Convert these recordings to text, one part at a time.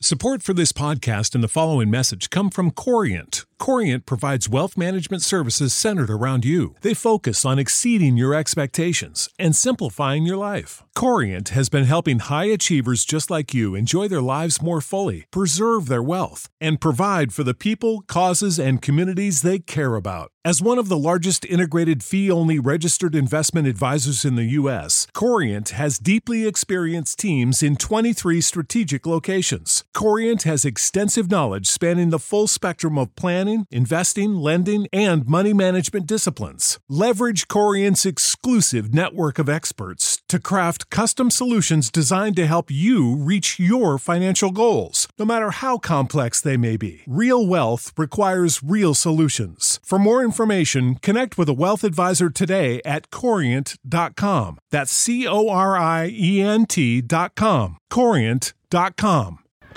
Support for this podcast and the following message come from Corient. Corient provides wealth management services centered around you. They focus on exceeding your expectations and simplifying your life. Corient has been helping high achievers just like you enjoy their lives more fully, preserve their wealth, and provide for the people, causes, and communities they care about. As one of the largest integrated fee-only registered investment advisors in the U.S., Corient has deeply experienced teams in 23 strategic locations. Corient has extensive knowledge spanning the full spectrum of planning, investing, lending, and money management disciplines. Leverage Corient's exclusive network of experts to craft custom solutions designed to help you reach your financial goals, no matter how complex they may be. Real wealth requires real solutions. For more information, connect with a wealth advisor today at Corient.com. That's Corient.com. Corient.com.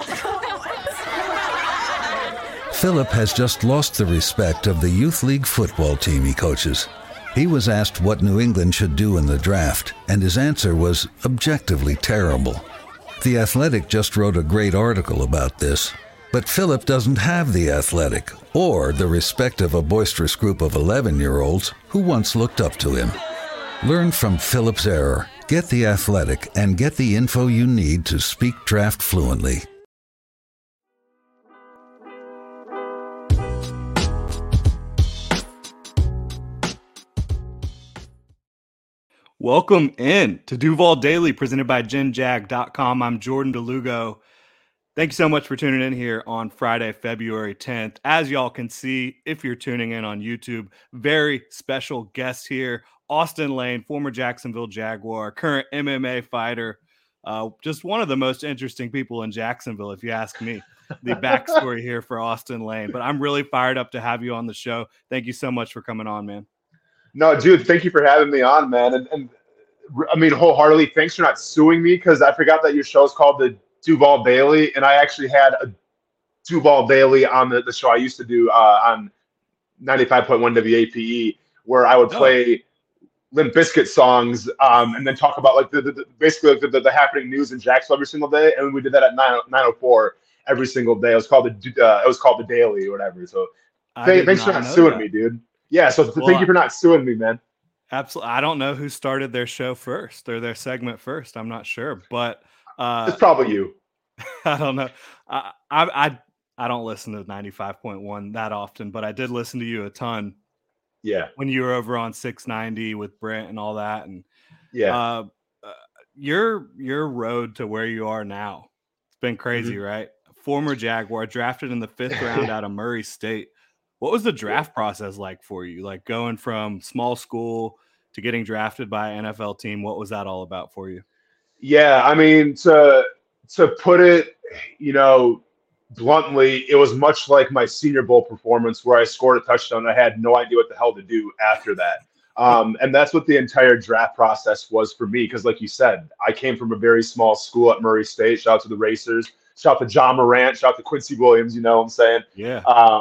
Philip has just lost the respect of the youth league football team he coaches. He was asked what New England should do in the draft, and his answer was objectively terrible. The Athletic just wrote a great article about this. But Philip doesn't have the Athletic or the respect of a boisterous group of 11-year-olds who once looked up to him. Learn from Philip's error, get the Athletic, and get the info you need to speak draft fluently. Welcome in to Duval Daily, presented by GenJag.com. I'm Jordan DeLugo. Thank you so much for tuning in here on Friday, February 10th. As y'all can see, if you're tuning in on YouTube, very special guest here, Austin Lane, former Jacksonville Jaguar, current MMA fighter, just one of the most interesting people in Jacksonville, if you ask me. The backstory here for Austin Lane. But I'm really fired up to have you on the show. Thank you so much for coming on, man. No, dude, thank you for having me on, man. And I mean, wholeheartedly, thanks for not suing me, because I forgot that your show is called the Duval Daily, and I actually had a Duval Daily on the show I used to do on 95.1 WAPE, where I would play Limp Bizkit songs and then talk about like basically the happening news in Jacksonville every single day, and we did that at 9:04 every single day. It was called the Daily or whatever. So thanks for not suing me, dude. Yeah, so thank you for not suing me, man. Absolutely. I don't know who started their show first or their segment first. I'm not sure, but it's probably you. I don't know. I don't listen to 95.1 that often, but I did listen to you a ton. Yeah. When you were over on 690 with Brent and all that, and yeah, your road to where you are now, it's been crazy, right? Former Jaguar, drafted in the 5th round out of Murray State. What was the draft process like for you? Like going from small school to getting drafted by an NFL team, what was that all about for you? Yeah, I mean, to put it, bluntly, it was much like my Senior Bowl performance where I scored a touchdown. I had no idea what the hell to do after that. And that's what the entire draft process was for me, because like you said, I came from a very small school at Murray State. Shout out to the Racers. Shout out to John Morant. Shout out to Quincy Williams, you know what I'm saying? Yeah.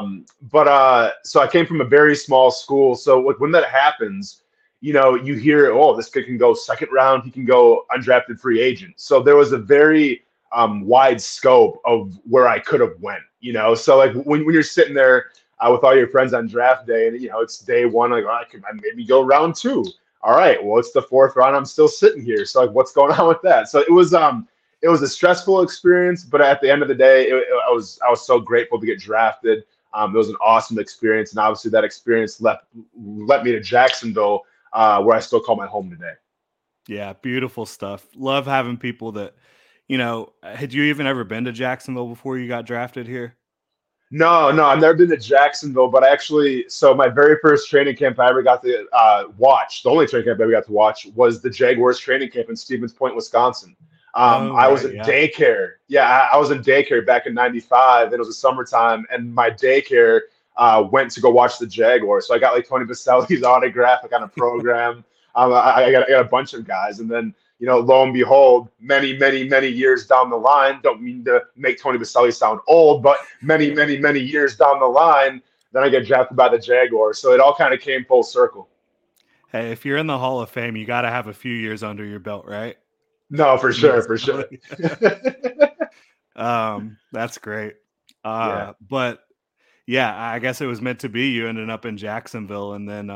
So I came from a very small school. So when that happens, you hear, oh, this kid can go 2nd round. He can go undrafted free agent. So there was a very wide scope of where I could have went, So like when you're sitting there with all your friends on draft day and, it's day one, like, I could maybe go round 2. All right, well, it's the 4th round. I'm still sitting here. So like, what's going on with that? So it was a stressful experience, but at the end of the day, I was so grateful to get drafted. It was an awesome experience, and obviously that experience led me to Jacksonville, where I still call my home today. Yeah, beautiful stuff. Love having people that, had you even ever been to Jacksonville before you got drafted here? No, I've never been to Jacksonville, but so my very first training camp I ever got to watch, the only training camp I ever got to watch, was the Jaguars training camp in Stevens Point, Wisconsin. I was in daycare. Yeah, I was in daycare back in '95, and it was the summertime, and my daycare went to go watch the Jaguars. So I got like Tony Baselli's autograph, I got a program. I got a bunch of guys, and then lo and behold, many years down the line, don't mean to make Tony Baselli sound old, but many years down the line, then I get drafted by the Jaguars. So it all kind of came full circle. Hey, if you're in the Hall of Fame, you got to have a few years under your belt, right? No, for sure. That's great. Yeah. But yeah, I guess it was meant to be. You ended up in Jacksonville, and then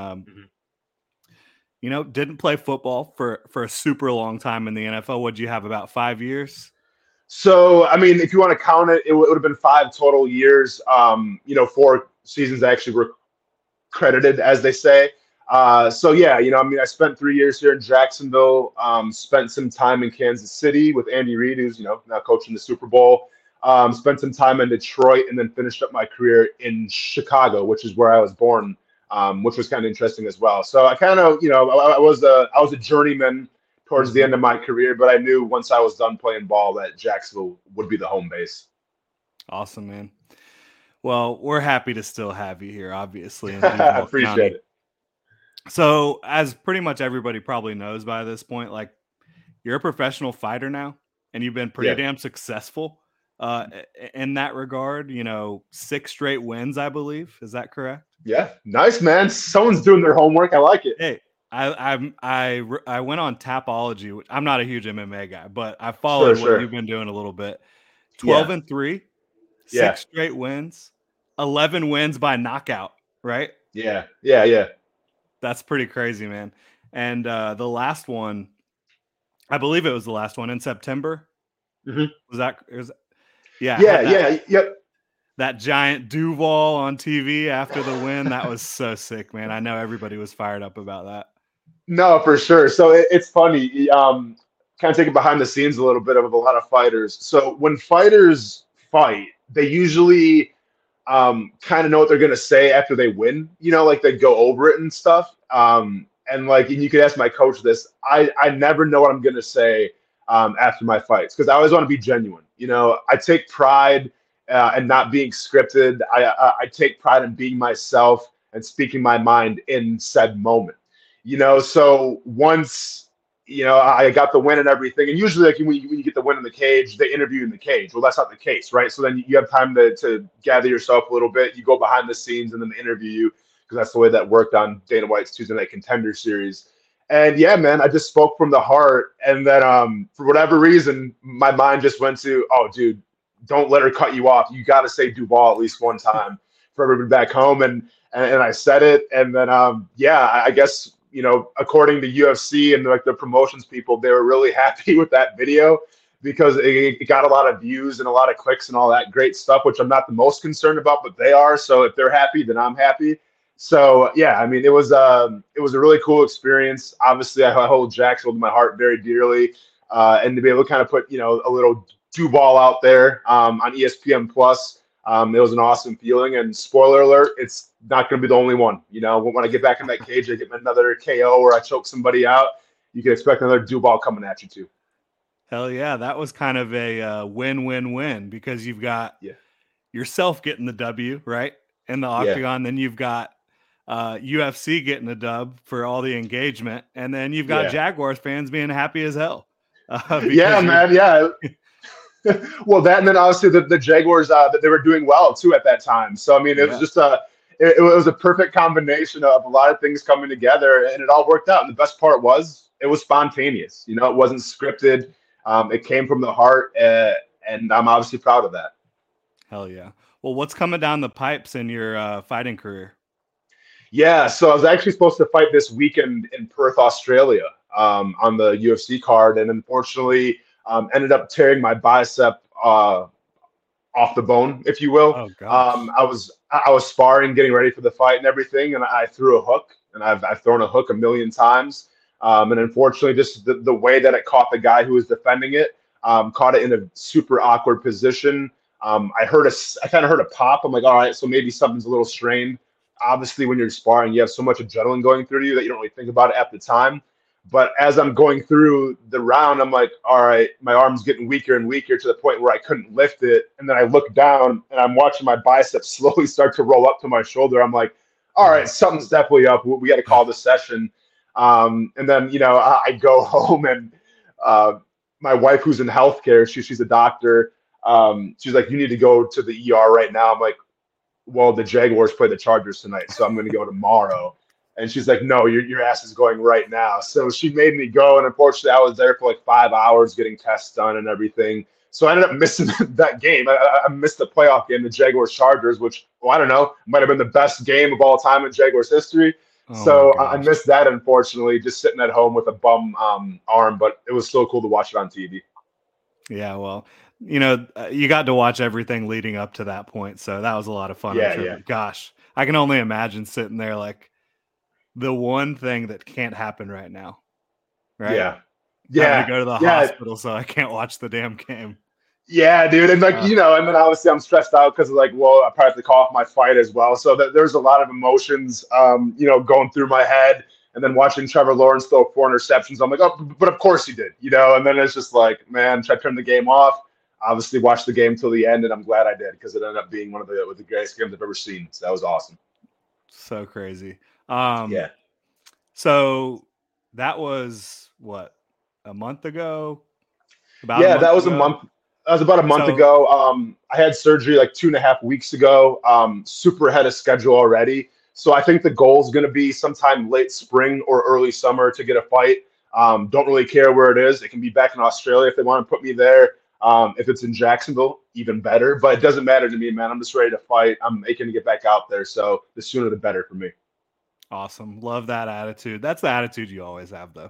didn't play football for a super long time in the NFL. What'd you have, about 5 years? So, I mean, if you want to count it, it would have been 5 total years. 4 seasons actually were credited, as they say. So yeah, I mean, I spent 3 years here in Jacksonville, spent some time in Kansas City with Andy Reid, who's, now coaching the Super Bowl, spent some time in Detroit, and then finished up my career in Chicago, which is where I was born, which was kind of interesting as well. So I kind of, I was a journeyman towards the end of my career, but I knew once I was done playing ball that Jacksonville would be the home base. Awesome, man. Well, we're happy to still have you here, obviously. I appreciate it. So, as pretty much everybody probably knows by this point, like, you're a professional fighter now, and you've been pretty damn successful in that regard. 6 straight wins, I believe. Is that correct? Yeah, nice, man. Someone's doing their homework. I like it. Hey, I went on Tapology. I'm not a huge MMA guy, but I followed what you've been doing a little bit. 12-3, 6 straight wins, 11 wins by knockout, right? Yeah. That's pretty crazy, man. And the last one, I believe it was the last one in September. Was that? Yep. That giant Duval on TV after the win, that was so sick, man. I know everybody was fired up about that. No, for sure. So it's funny. Kind of take it behind the scenes a little bit of a lot of fighters. So when fighters fight, they usually kind of know what they're going to say after they win, like they go over it and stuff. And you could ask my coach this, I never know what I'm going to say after my fights, because I always want to be genuine. I take pride in not being scripted. I take pride in being myself and speaking my mind in said moment. So once, I got the win and everything, and usually like when you get the win in the cage, they interview you in the cage. Well, that's not the case, right? So then you have time to gather yourself a little bit. You go behind the scenes and then they interview you, because that's the way that worked on Dana White's Tuesday Night Contender series. And yeah, man, I just spoke from the heart. And then for whatever reason, my mind just went to, oh, dude, don't let her cut you off. You got to say Duval at least one time for everybody back home. And I said it. And then, I guess, according to UFC and like the promotions people, they were really happy with that video, because it got a lot of views and a lot of clicks and all that great stuff, which I'm not the most concerned about, but they are. So if they're happy, then I'm happy. So yeah, I mean, it was a really cool experience. Obviously, I hold Jacksonville to my heart very dearly, and to be able to kind of put a little Duval out there on ESPN Plus, it was an awesome feeling. And spoiler alert, it's not going to be the only one. When I get back in that cage, I get another KO or I choke somebody out, you can expect another Duval coming at you too. Hell yeah, that was kind of a win-win-win, because you've got yourself getting the W, right, in the octagon. Then you've got UFC getting the dub for all the engagement, and then you've got Jaguars fans being happy as hell. Yeah, man, yeah. Well, that, and then obviously the Jaguars, that they were doing well too at that time. So I mean, it was just it was a perfect combination of a lot of things coming together, and it all worked out. And the best part was it was spontaneous. It wasn't scripted. It came from the heart, and I'm obviously proud of that. Hell yeah. Well, what's coming down the pipes in your fighting career? Yeah, so I was actually supposed to fight this weekend in Perth, Australia, on the UFC card, and unfortunately ended up tearing my bicep off the bone, if you will. Oh, gosh. I was sparring, getting ready for the fight and everything, and I threw a hook, and I've thrown a hook a million times. And unfortunately, just the way that it caught the guy who was defending it, caught it in a super awkward position. I kind of heard a pop. I'm like, all right, so maybe something's a little strained. Obviously, when you're sparring, you have so much adrenaline going through you that you don't really think about it at the time. But as I'm going through the round, I'm like, all right, my arm's getting weaker and weaker to the point where I couldn't lift it. And then I look down and I'm watching my biceps slowly start to roll up to my shoulder. I'm like, all right, something's definitely up. We got to call this session. And then, I go home, and my wife, who's in healthcare, she's a doctor. She's like, you need to go to the ER right now. I'm like, well, the Jaguars play the Chargers tonight, so I'm going to go tomorrow. And she's like, no, your ass is going right now. So she made me go, and unfortunately, I was there for like 5 hours getting tests done and everything. So I ended up missing that game. I missed the playoff game, the Jaguars Chargers, which, well, I don't know, might have been the best game of all time in Jaguars history. Oh So my I gosh. missed that, unfortunately, just sitting at home with a bum arm. But it was still cool to watch it on TV. Yeah, well, you got to watch everything leading up to that point, so that was a lot of fun. Yeah, I'm sure. yeah. But gosh, I can only imagine sitting there like the one thing that can't happen right now, right? Yeah. Having Yeah. to go to the Yeah. hospital, so I can't watch the damn game. Yeah, dude. And like, and then obviously I'm stressed out because like, well, I probably have to call off my fight as well. So there's a lot of emotions, going through my head. And then watching Trevor Lawrence throw 4 interceptions, I'm like, oh, but of course he did, And then it's just like, man, should I turn the game off? Obviously watch the game till the end, and I'm glad I did because it ended up being one of the greatest games I've ever seen. So that was awesome. So crazy. Yeah. So that was what, a month ago? That was a month. That was about a month ago. I had surgery like 2.5 weeks ago. Super ahead of schedule already. So I think the goal is going to be sometime late spring or early summer to get a fight. Don't really care where it is. It can be back in Australia if they want to put me there. If it's in Jacksonville, even better. But it doesn't matter to me, man. I'm just ready to fight. I'm aching to get back out there. So the sooner the better for me. Awesome. Love that attitude. That's the attitude you always have, though.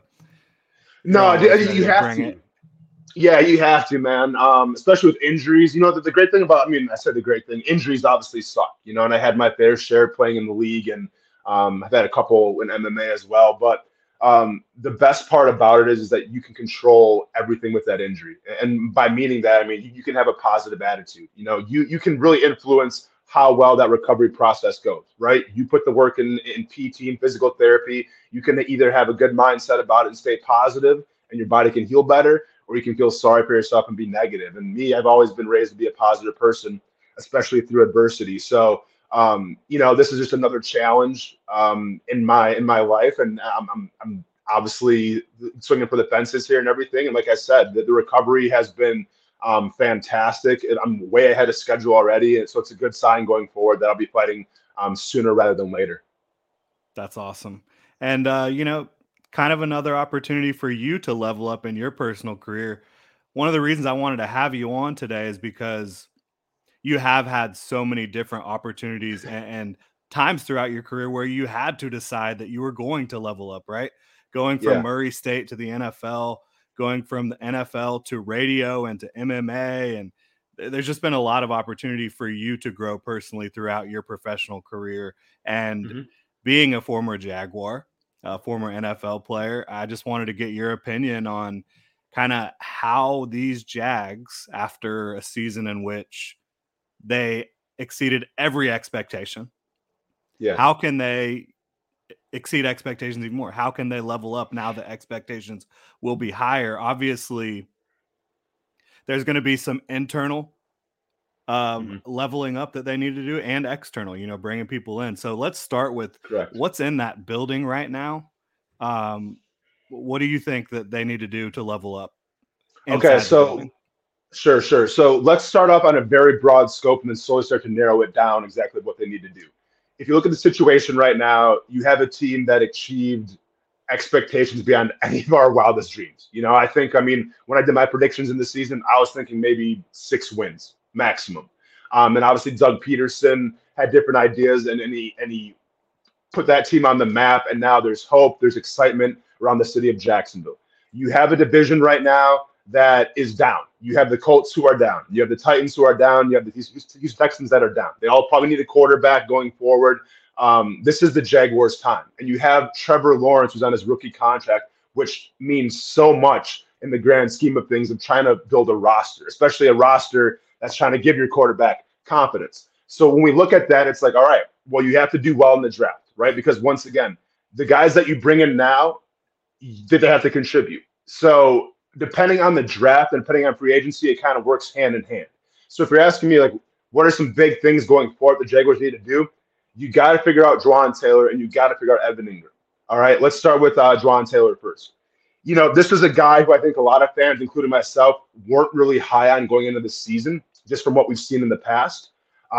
No, you have to. Yeah, you have to, man. Especially with injuries. The great thing about, I said the great thing, injuries obviously suck, and I had my fair share playing in the league, and I've had a couple in MMA as well. But the best part about it is that you can control everything with that injury. And by meaning that, you can have a positive attitude. You can really influence how well that recovery process goes, right? You put the work in PT and physical therapy. You can either have a good mindset about it and stay positive, and your body can heal better, or you can feel sorry for yourself and be negative. And me, I've always been raised to be a positive person, especially through adversity. So, this is just another challenge in my life, and I'm obviously swinging for the fences here and everything. And like I said, the recovery has been fantastic. I'm way ahead of schedule already, and so it's a good sign going forward that I'll be fighting sooner rather than later. That's awesome. And kind of another opportunity for you to level up in your personal career. One of the reasons I wanted to have you on today is because you have had so many different opportunities and times throughout your career where you had to decide that you were going to level up, right? Going from Murray State to the NFL, going from the NFL to radio and to MMA. And there's just been a lot of opportunity for you to grow personally throughout your professional career. And being a former Jaguar, a former NFL player, I just wanted to get your opinion on kind of how these Jags, after a season in which they exceeded every expectation, how can they exceed expectations even more? How can they level up now that expectations will be higher? Obviously, there's going to be some internal leveling up that they need to do, and external, bringing people in. So let's start with what's in that building right now. What do you think that they need to do to level up? Okay, so sure. So let's start off on a very broad scope and then slowly start to narrow it down exactly what they need to do. If you look at the situation right now, you have a team that achieved expectations beyond any of our wildest dreams. I think, when I did my predictions in the season, I was thinking maybe 6 wins maximum. And obviously Doug Peterson had different ideas, and he put that team on the map, and now there's hope, there's excitement around the city of Jacksonville. You have a division right now that is down. You have the Colts who are down. You have the Titans who are down. You have the Houston Texans that are down. They all probably need a quarterback going forward. This is the Jaguars' time. And you have Trevor Lawrence, who's on his rookie contract, which means so much in the grand scheme of things of trying to build a roster, especially a roster that's trying to give your quarterback confidence. So when we look at that, it's like, all right, well, you have to do well in the draft, right? Because once again, the guys that you bring in now, did they have to contribute? So depending on the draft and depending on free agency, it kind of works hand in hand. So if you're asking me, like, what are some big things going forward the Jaguars need to do? You got to figure out Jawaan Taylor, and you got to figure out Evan Ingram. All right, let's start with Jawaan Taylor first. This is a guy who I think a lot of fans, including myself, weren't really high on going into the season, just from what we've seen in the past.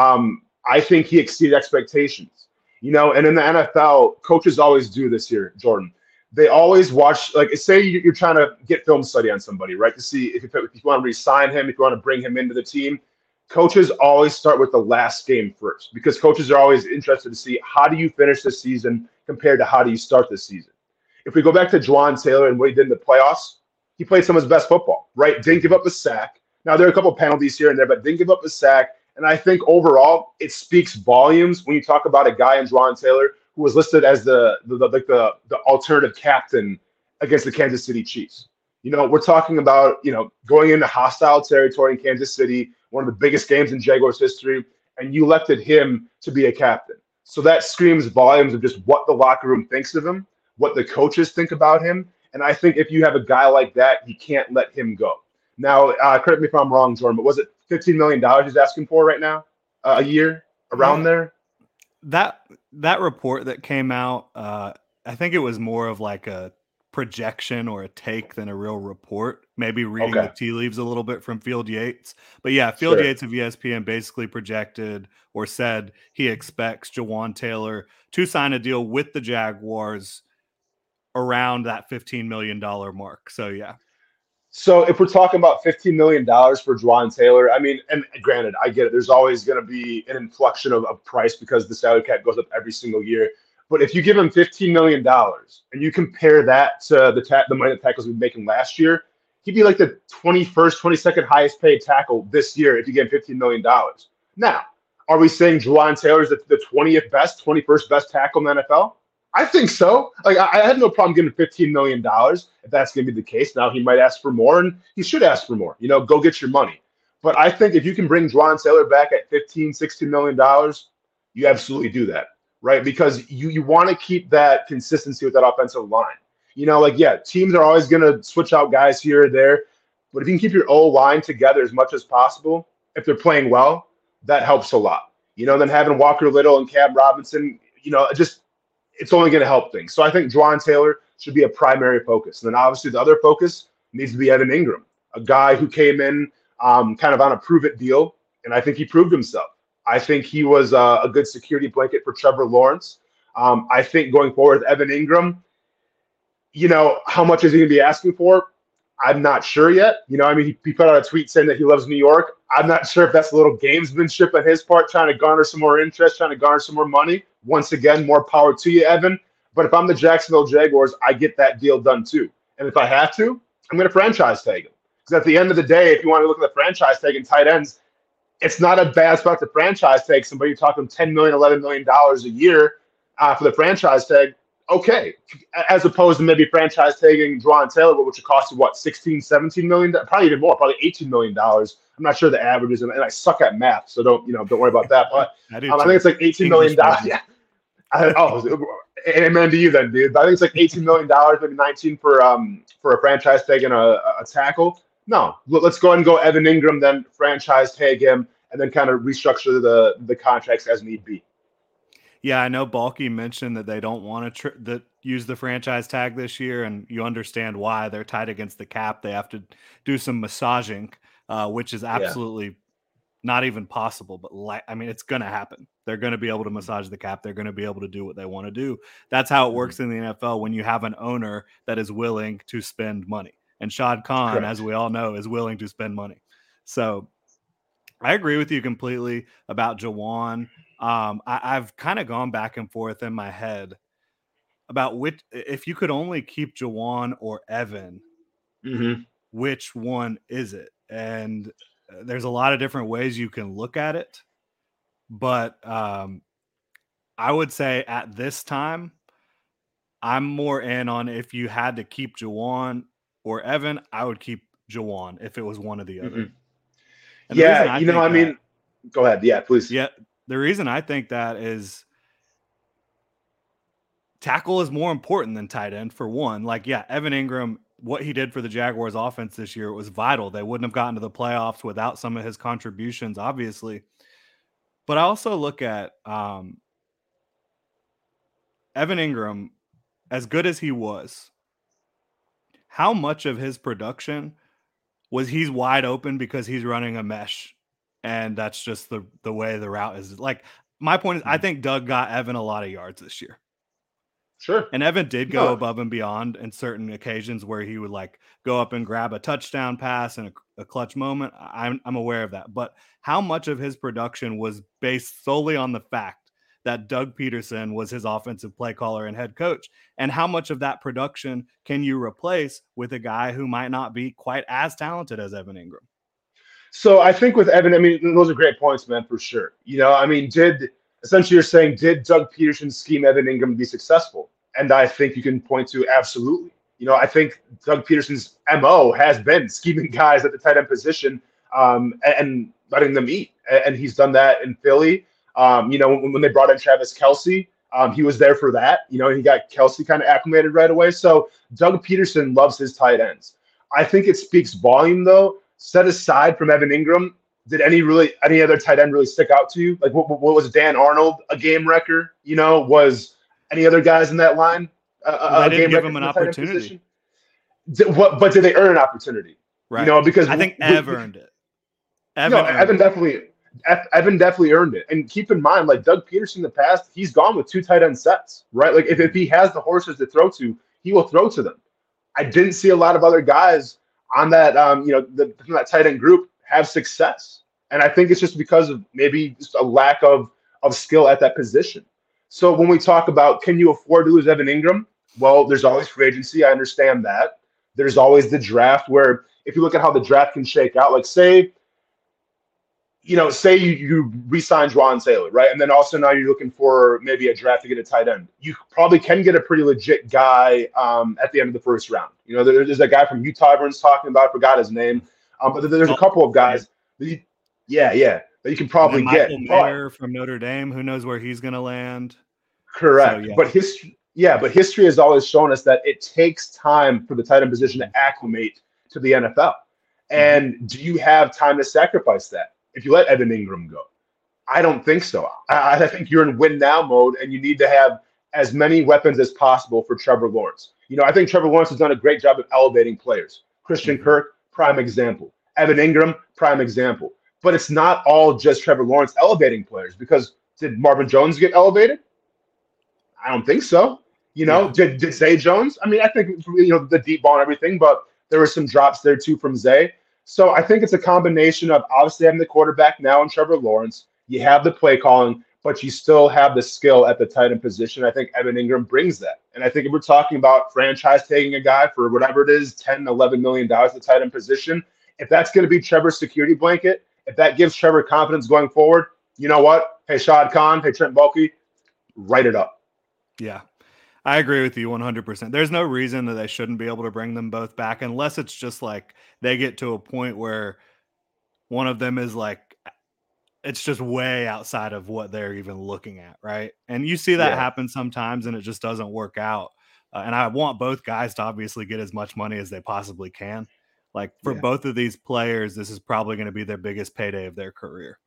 I think he exceeded expectations. And in the NFL, coaches always do this here, Jordan. they always watch, like, say you're trying to get film study on somebody, right? To see if you want to re-sign him, if you want to bring him into the team. Coaches always start with the last game first because coaches are always interested to see how do you finish the season compared to how do you start the season. If we go back to Jawaan Taylor and what he did in the playoffs, he played some of his best football, right? Didn't give up a sack. Now, there are a couple of penalties here and there, but didn't give up a sack. And I think overall, it speaks volumes when you talk about a guy in Jawaan Taylor who was listed as the alternative captain against the Kansas City Chiefs. We're talking about, going into hostile territory in Kansas City, one of the biggest games in Jaguars history, and you elected him to be a captain. So that screams volumes of just what the locker room thinks of him, what the coaches think about him. And I think if you have a guy like that, you can't let him go. Now, correct me if I'm wrong, Jordan, but was it $15 million he's asking for right now, a year, around there? That report that came out, I think it was more of like a projection or a take than a real report, maybe reading the tea leaves a little bit from Field Yates. But yeah, Field Yates of ESPN basically projected or said he expects Jawaan Taylor to sign a deal with the Jaguars around that $15 million mark. So yeah. So if we're talking about $15 million for Jawaan Taylor, I mean, and granted, I get it. There's always going to be an inflection of price because the salary cap goes up every single year. But if you give him $15 million and you compare that to the money that tackles we were making last year, he'd be like the 21st, 22nd highest paid tackle this year if you give him $15 million. Now, are we saying Jawaan Taylor is the 20th best, 21st best tackle in the NFL? I think so. Like, I had no problem giving $15 million if that's going to be the case. Now, he might ask for more, and he should ask for more. Go get your money. But I think if you can bring Jawaan Taylor back at $15, $16 million, you absolutely do that, right? Because you want to keep that consistency with that offensive line. Teams are always going to switch out guys here or there. But if you can keep your O-line together as much as possible, if they're playing well, that helps a lot. Then having Walker Little and Cam Robinson, it's only going to help things. So I think Jawaan Taylor should be a primary focus. And then obviously the other focus needs to be Evan Ingram, a guy who came in kind of on a prove-it deal, and I think he proved himself. I think he was a good security blanket for Trevor Lawrence. I think going forward with Evan Ingram, how much is he going to be asking for? I'm not sure yet. He put out a tweet saying that he loves New York. I'm not sure if that's a little gamesmanship on his part, trying to garner some more interest, trying to garner some more money. Once again, more power to you, Evan. But if I'm the Jacksonville Jaguars, I get that deal done too. And if I have to, I'm going to franchise tag him. Because at the end of the day, if you want to look at the franchise tag in tight ends, it's not a bad spot to franchise tag somebody. You're talking $10 million, $11 million a year for the franchise tag. Okay, as opposed to maybe franchise tagging Jawaan Taylor, which would cost you, $16, $17 million? Probably even more, probably $18 million. I'm not sure the average is, and I suck at math, so don't worry about that. But I think it's like $18 million. Yeah. Amen to you then, dude. But I think it's like $18 million, maybe 19 for a franchise tag and a tackle. No, let's go ahead and go Evan Ingram, then franchise tag him, and then kind of restructure the contracts as need be. Yeah, I know Balky mentioned that they don't want to use the franchise tag this year, and you understand why. They're tied against the cap. They have to do some massaging, which is absolutely not even possible. But it's going to happen. They're going to be able to massage the cap. They're going to be able to do what they want to do. That's how it works in the NFL when you have an owner that is willing to spend money. And Shad Khan, as we all know, is willing to spend money. So I agree with you completely about Jawaan. I've kind of gone back and forth in my head about if you could only keep Jawaan or Evan, which one is it? And there's a lot of different ways you can look at it. But I would say at this time, I'm more in on if you had to keep Jawaan or Evan, I would keep Jawaan if it was one or the other. Go ahead. Yeah, please. Yeah. The reason I think that is tackle is more important than tight end for one. Evan Ingram, what he did for the Jaguars offense this year was vital. They wouldn't have gotten to the playoffs without some of his contributions, obviously. But I also look at Evan Ingram, as good as he was, how much of his production was he's wide open because he's running a mesh. And that's just the way the route is. My point is, I think Doug got Evan a lot of yards this year. Sure. And Evan did go above and beyond in certain occasions where he would like go up and grab a touchdown pass in a clutch moment. I'm aware of that. But how much of his production was based solely on the fact that Doug Peterson was his offensive play caller and head coach? And how much of that production can you replace with a guy who might not be quite as talented as Evan Engram? So I think with Evan, I mean, those are great points, man, for sure. You know, I mean, essentially you're saying, did Doug Peterson scheme Evan Engram be successful? And I think you can point to absolutely. You know, I think Doug Peterson's MO has been scheming guys at the tight end position and letting them eat. And he's done that in Philly. You know, when they brought in Travis Kelce, he was there for that. You know, he got Kelce kind of acclimated right away. So Doug Peterson loves his tight ends. I think it speaks volume, though. Set aside from Evan Engram, did any other tight end really stick out to you? Like, what was Dan Arnold a game wrecker? You know, was any other guys in that line? They didn't give him an opportunity. But did they earn an opportunity? Right. You know, because I think Ev earned it. Evan definitely earned it. And keep in mind, like Doug Peterson in the past, he's gone with 2 tight end sets, right? Like if he has the horses to throw to, he will throw to them. I didn't see a lot of other guys on that, that tight end group have success. And I think it's just because of maybe just a lack of skill at that position. So when we talk about, can you afford to lose Evan Engram? Well, there's always free agency. I understand that. There's always the draft where if you look at how the draft can shake out, like say you re-sign Juwan Taylor, right? And then also now you're looking for maybe a draft to get a tight end. You probably can get a pretty legit guy at the end of the first round. You know, there's a guy from Utah everyone's talking about. I forgot his name. But there's a couple of guys. That you can probably get. Michael Mayer from Notre Dame. Who knows where he's going to land? Correct. So, But history has always shown us that it takes time for the tight end position to acclimate to the NFL. And do you have time to sacrifice that if you let Evan Engram go? I don't think so. I think you're in win now mode, and you need to have as many weapons as possible for Trevor Lawrence. You know, I think Trevor Lawrence has done a great job of elevating players. Christian Kirk, prime example. Evan Engram, prime example. But it's not all just Trevor Lawrence elevating players, because did Marvin Jones get elevated? I don't think so. You know, did Zay Jones? I mean, I think, the deep ball and everything, but there were some drops there too from Zay. So I think it's a combination of obviously having the quarterback now in Trevor Lawrence. You have the play calling, but you still have the skill at the tight end position. I think Evan Engram brings that. And I think if we're talking about franchise taking a guy for whatever it is, $10, $11 million at the tight end position, if that's going to be Trevor's security blanket, if that gives Trevor confidence going forward, you know what? Hey, Shad Khan, hey, Trent Baalke, write it up. Yeah, I agree with you 100%. There's no reason that they shouldn't be able to bring them both back unless it's just like they get to a point where one of them is like, it's just way outside of what they're even looking at, right? And you see that happen sometimes and it just doesn't work out. And I want both guys to obviously get as much money as they possibly can. Like for both of these players, this is probably going to be their biggest payday of their career.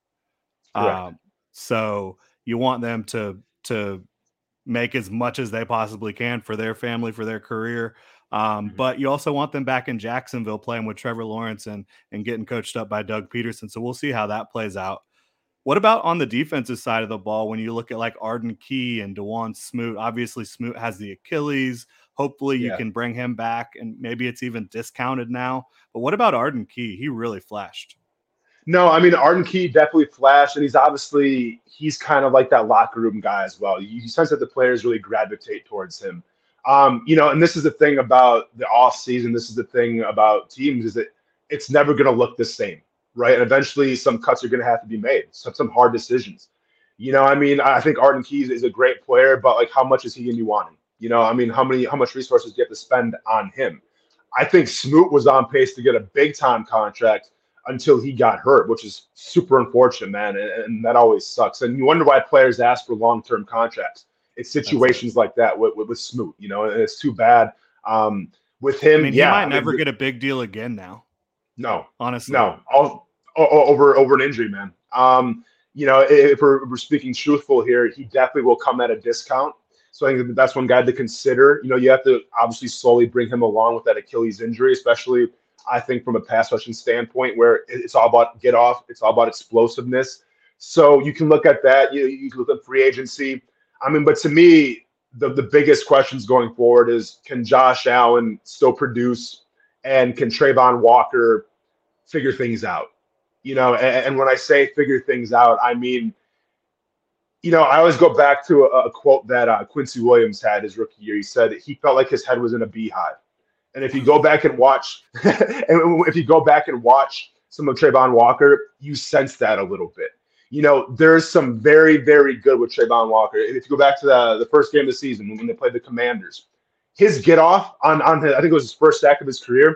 So you want them to make as much as they possibly can for their family, for their career. But you also want them back in Jacksonville playing with Trevor Lawrence and getting coached up by Doug Peterson. So we'll see how that plays out. What about on the defensive side of the ball when you look at like Arden Key and DeJuan Smoot? Obviously, Smoot has the Achilles. Hopefully you can bring him back, and maybe it's even discounted now. But what about Arden Key? He really flashed. No, I mean, Arden Key definitely flashed, and he's kind of like that locker room guy as well. You sense that the players really gravitate towards him. And this is the thing about the offseason. This is the thing about teams is that it's never going to look the same, right? And eventually some cuts are going to have to be made, some hard decisions. I think Arden Key is a great player, but like how much is he going to be wanting? How much resources do you have to spend on him? I think Smoot was on pace to get a big-time contract until he got hurt, which is super unfortunate, man, and that always sucks. And you wonder why players ask for long-term contracts. It's situations like that with Smoot, and it's too bad. With him, he might never get a big deal again now. No, honestly, no, over an injury, man. If we're speaking truthful here, he definitely will come at a discount. So I think that's one guy to consider. You have to obviously slowly bring him along with that Achilles injury, especially I think from a pass rushing standpoint where it's all about get off. It's all about explosiveness. So you can look at that. You can look at free agency. But to me, the biggest questions going forward is, can Josh Allen still produce, and can Trayvon Walker figure things out? And when I say figure things out, I mean, I always go back to a quote that Quincy Williams had his rookie year. He said he felt like his head was in a beehive. And if you go back and watch, some of Trayvon Walker, you sense that a little bit. There's some very, very good with Trayvon Walker. And if you go back to the first game of the season when they played the Commanders, his get off on his, I think it was his first sack of his career,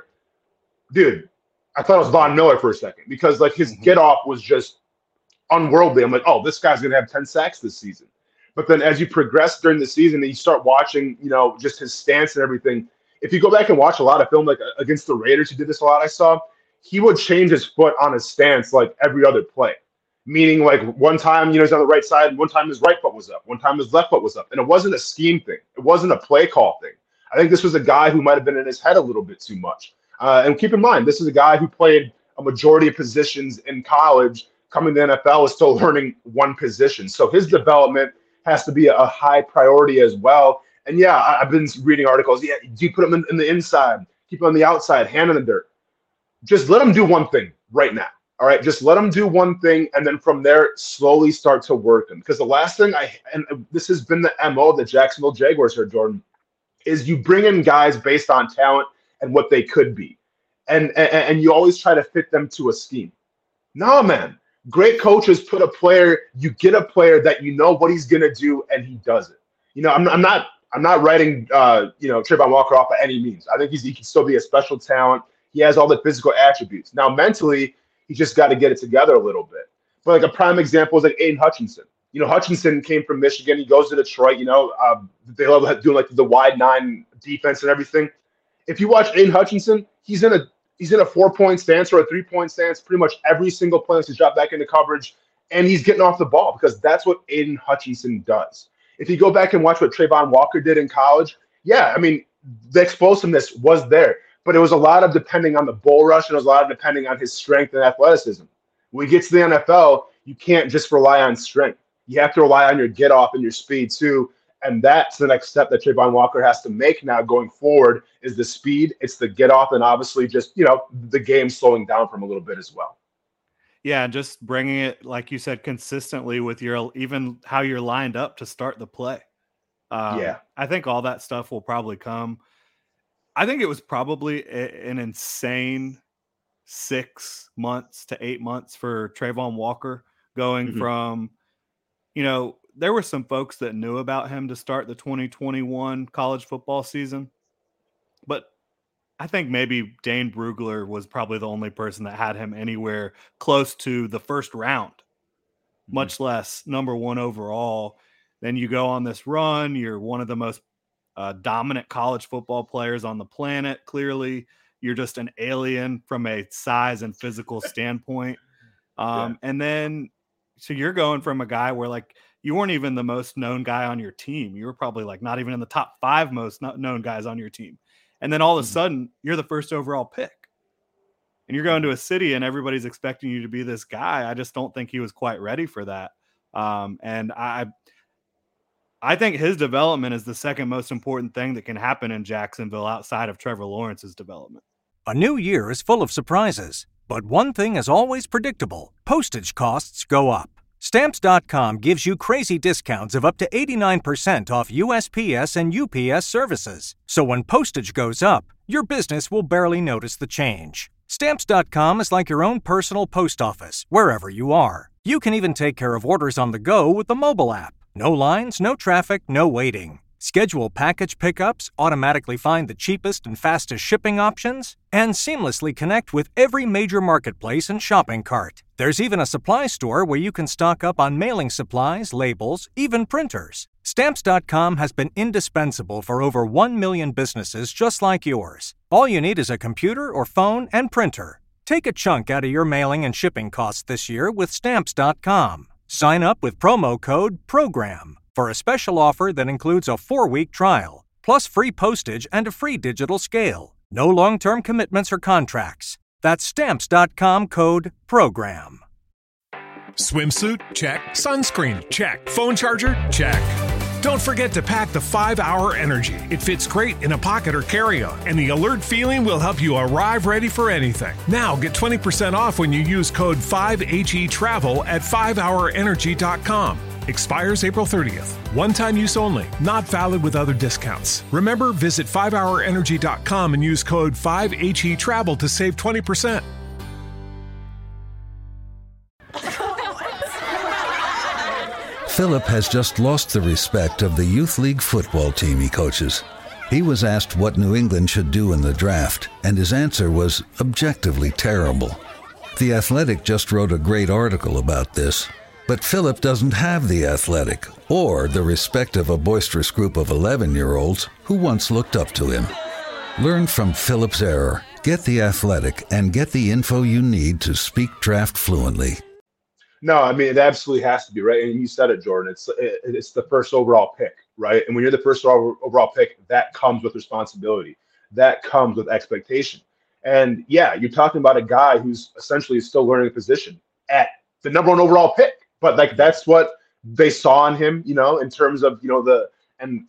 dude. I thought it was Von Miller for a second, because like his get off was just unworldly. I'm like, oh, this guy's gonna have 10 sacks this season. But then as you progress during the season and you start watching, just his stance and everything. If you go back and watch a lot of film, like against the Raiders, he did this a lot. I saw he would change his foot on his stance like every other play. Meaning, like one time, he's on the right side, and one time his right foot was up, one time his left foot was up, and it wasn't a scheme thing. It wasn't a play call thing. I think this was a guy who might have been in his head a little bit too much. And keep in mind, this is a guy who played a majority of positions in college. Coming to the NFL is still learning one position. So his development has to be a high priority as well. And yeah, I've been reading articles. Yeah, do you put him in the inside, keep him on the outside, hand in the dirt? Just let him do one thing right now. All right, just let him do one thing, and then from there, slowly start to work him. Because the last thing and this has been the MO of the Jacksonville Jaguars here, Jordan, is you bring in guys based on talent and what they could be. And you always try to fit them to a scheme. No, man. Great coaches you get a player that you know what he's gonna do, and he does it. I'm not writing Trayvon Walker off by any means. I think he can still be a special talent. He has all the physical attributes. Now mentally, he just got to get it together a little bit. But like a prime example is like Aiden Hutchinson. Hutchinson came from Michigan. He goes to Detroit. They love doing like the wide 9 defense and everything. If you watch Aiden Hutchinson, he's in a 4-point stance or a 3-point stance pretty much every single play. He's dropped back into coverage, and he's getting off the ball because that's what Aiden Hutchinson does. If you go back and watch what Trayvon Walker did in college, yeah, I mean, the explosiveness was there, but it was a lot of depending on the bull rush, and it was a lot of depending on his strength and athleticism. When you get to the NFL, you can't just rely on strength. You have to rely on your get off and your speed too. And that's the next step that Trayvon Walker has to make now going forward is the speed. It's the get off, and obviously just, the game slowing down from a little bit as well. Yeah, just bringing it, like you said, consistently with even how you're lined up to start the play. I think all that stuff will probably come. I think it was probably an insane 6 months to 8 months for Trayvon Walker going from, there were some folks that knew about him to start the 2021 college football season, but I think maybe Dane Brugler was probably the only person that had him anywhere close to the first round, much less number 1 overall. Then you go on this run. You're one of the most dominant college football players on the planet. Clearly, you're just an alien from a size and physical standpoint. And then, so you're going from a guy where like you weren't even the most known guy on your team. You were probably like not even in the top 5 most known guys on your team. And then all of a sudden you're the first overall pick and you're going to a city and everybody's expecting you to be this guy. I just don't think he was quite ready for that. And I think his development is the second most important thing that can happen in Jacksonville outside of Trevor Lawrence's development. A new year is full of surprises, but one thing is always predictable. Postage costs go up. Stamps.com gives you crazy discounts of up to 89% off USPS and UPS services. So when postage goes up, your business will barely notice the change. Stamps.com is like your own personal post office, wherever you are. You can even take care of orders on the go with the mobile app. No lines, no traffic, no waiting. Schedule package pickups, automatically find the cheapest and fastest shipping options, and seamlessly connect with every major marketplace and shopping cart. There's even a supply store where you can stock up on mailing supplies, labels, even printers. Stamps.com has been indispensable for over 1 million businesses just like yours. All you need is a computer or phone and printer. Take a chunk out of your mailing and shipping costs this year with Stamps.com. Sign up with promo code PROGRAM for a special offer that includes a 4-week trial, plus free postage and a free digital scale. No long-term commitments or contracts. That's Stamps.com code PROGRAM. Swimsuit? Check. Sunscreen? Check. Phone charger? Check. Don't forget to pack the 5-Hour Energy. It fits great in a pocket or carry-on, and the alert feeling will help you arrive ready for anything. Now get 20% off when you use code 5HETRAVEL at 5hourenergy.com. Expires April 30th. One-time use only. Not valid with other discounts. Remember, visit 5hourenergy.com and use code 5HETRAVEL to save 20%. Philip has just lost the respect of the Youth League football team he coaches. He was asked what New England should do in the draft, and his answer was objectively terrible. The Athletic just wrote a great article about this, but Philip doesn't have the Athletic or the respect of a boisterous group of 11-year-olds who once looked up to him. Learn from Philip's error, get the Athletic, and get the info you need to speak draft fluently. No, I mean, it absolutely has to be, right? And you said it, Jordan. It's the first overall pick, right? And when you're the first overall pick, that comes with responsibility. That comes with expectation. And, yeah, you're talking about a guy who's essentially still learning a position at the number 1 overall pick. But, like, that's what they saw in him, in terms of, and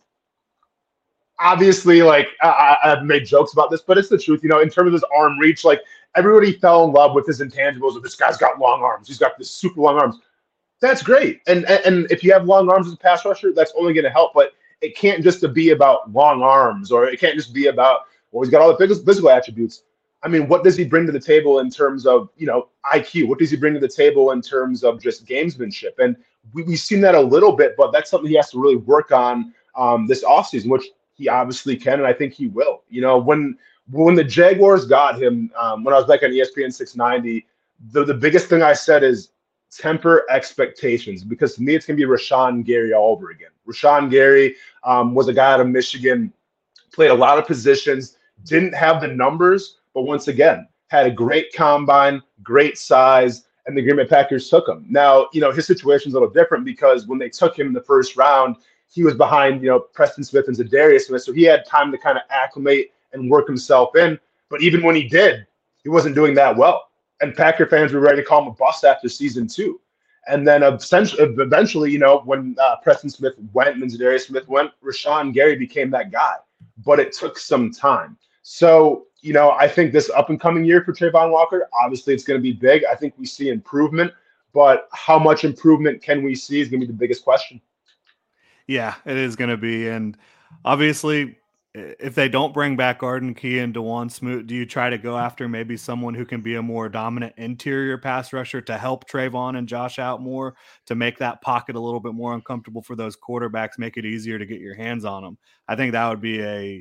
obviously, like, I've made jokes about this, but it's the truth, in terms of his arm reach, like, everybody fell in love with his intangibles of this guy's got long arms. He's got this super long arms. That's great. And if you have long arms as a pass rusher, that's only going to help. But it can't just be about long arms, or it can't just be about, well, he's got all the physical attributes. I mean, what does he bring to the table in terms of, IQ? What does he bring to the table in terms of just gamesmanship? And we've seen that a little bit, but that's something he has to really work on this offseason, which he obviously can, and I think he will. When the Jaguars got him, when I was back on ESPN 690, the biggest thing I said is temper expectations, because to me it's going to be Rashawn Gary all over again. Rashawn Gary was a guy out of Michigan, played a lot of positions, didn't have the numbers, but once again, had a great combine, great size, and the Green Bay Packers took him. Now, his situation's a little different because when they took him in the first round, he was behind, Preston Smith and Zadarius Smith, so he had time to kind of acclimate and work himself in. But even when he did, he wasn't doing that well. And Packer fans were ready to call him a bust after season 2. And then eventually, when Preston Smith went and Zadarius Smith went, Rashawn Gary became that guy. But it took some time. So, I think this up-and-coming year for Travon Walker, obviously it's going to be big. I think we see improvement. But how much improvement can we see is going to be the biggest question. Yeah, it is going to be. And obviously, if they don't bring back Arden Key and DeJuan Smoot, do you try to go after maybe someone who can be a more dominant interior pass rusher to help Travon and Josh out more, to make that pocket a little bit more uncomfortable for those quarterbacks, make it easier to get your hands on them? I think that would be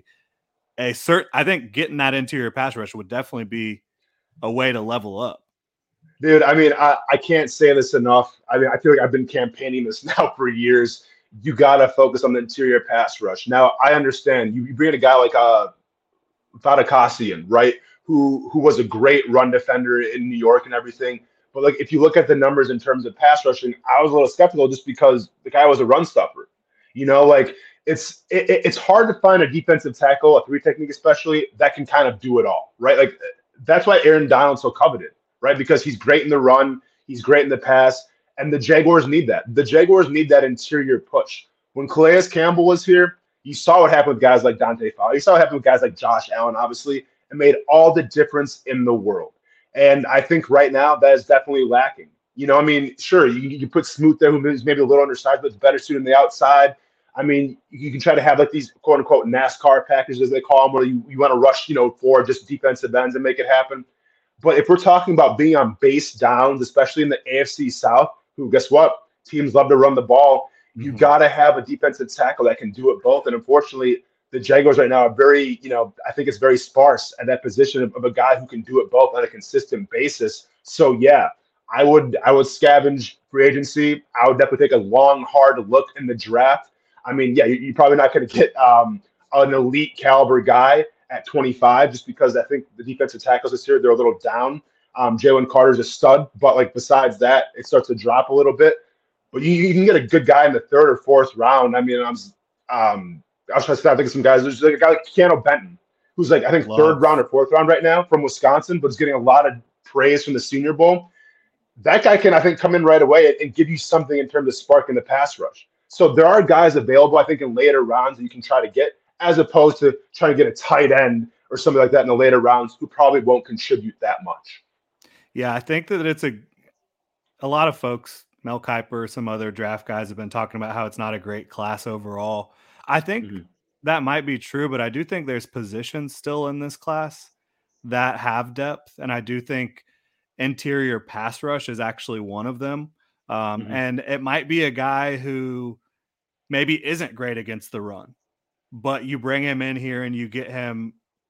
I think getting that interior pass rusher would definitely be a way to level up. Dude, I mean, I can't say this enough. I mean, I feel like I've been campaigning this now for years. You got to focus on the interior pass rush. Now, I understand you bring in a guy like Vadakassian, right, who was a great run defender in New York and everything. But, like, if you look at the numbers in terms of pass rushing, I was a little skeptical just because the guy was a run stuffer. It's hard to find a defensive tackle, a 3 technique especially, that can kind of do it all, right? Like, that's why Aaron Donald's so coveted, right? Because he's great in the run, he's great in the pass. And the Jaguars need that. The Jaguars need that interior push. When Calais Campbell was here, you saw what happened with guys like Dante Fowler. You saw what happened with guys like Josh Allen, obviously, and made all the difference in the world. And I think right now that is definitely lacking. Sure, you put Smoot there, who's maybe a little undersized, but it's better suited on the outside. I mean, you can try to have like these quote-unquote NASCAR packages, as they call them, where you want to rush, 4 just defensive ends and make it happen. But if we're talking about being on base downs, especially in the AFC South, who, guess what? Teams love to run the ball. You got to have a defensive tackle that can do it both. And unfortunately, the Jaguars right now are very, I think it's very sparse at that position of a guy who can do it both on a consistent basis. So, yeah, I would scavenge free agency. I would definitely take a long, hard look in the draft. I mean, yeah, you're probably not going to get an elite caliber guy at 25 just because I think the defensive tackles this year, they're a little down. Jalen Carter's a stud, but like besides that, it starts to drop a little bit. But you can get a good guy in the 3rd or 4th round. I mean, I was trying to think of some guys. There's like a guy like Keanu Benton, who's like I think 3rd round or 4th round right now from Wisconsin, but is getting a lot of praise from the Senior Bowl. That guy can, I think, come in right away and give you something in terms of sparking the pass rush. So there are guys available, I think, in later rounds that you can try to get, as opposed to trying to get a tight end or something like that in the later rounds who probably won't contribute that much. Yeah, I think that it's a lot of folks, Mel Kiper, some other draft guys have been talking about how it's not a great class overall. I think that might be true, but I do think there's positions still in this class that have depth. And I do think interior pass rush is actually one of them. And it might be a guy who maybe isn't great against the run, but you bring him in here and you get him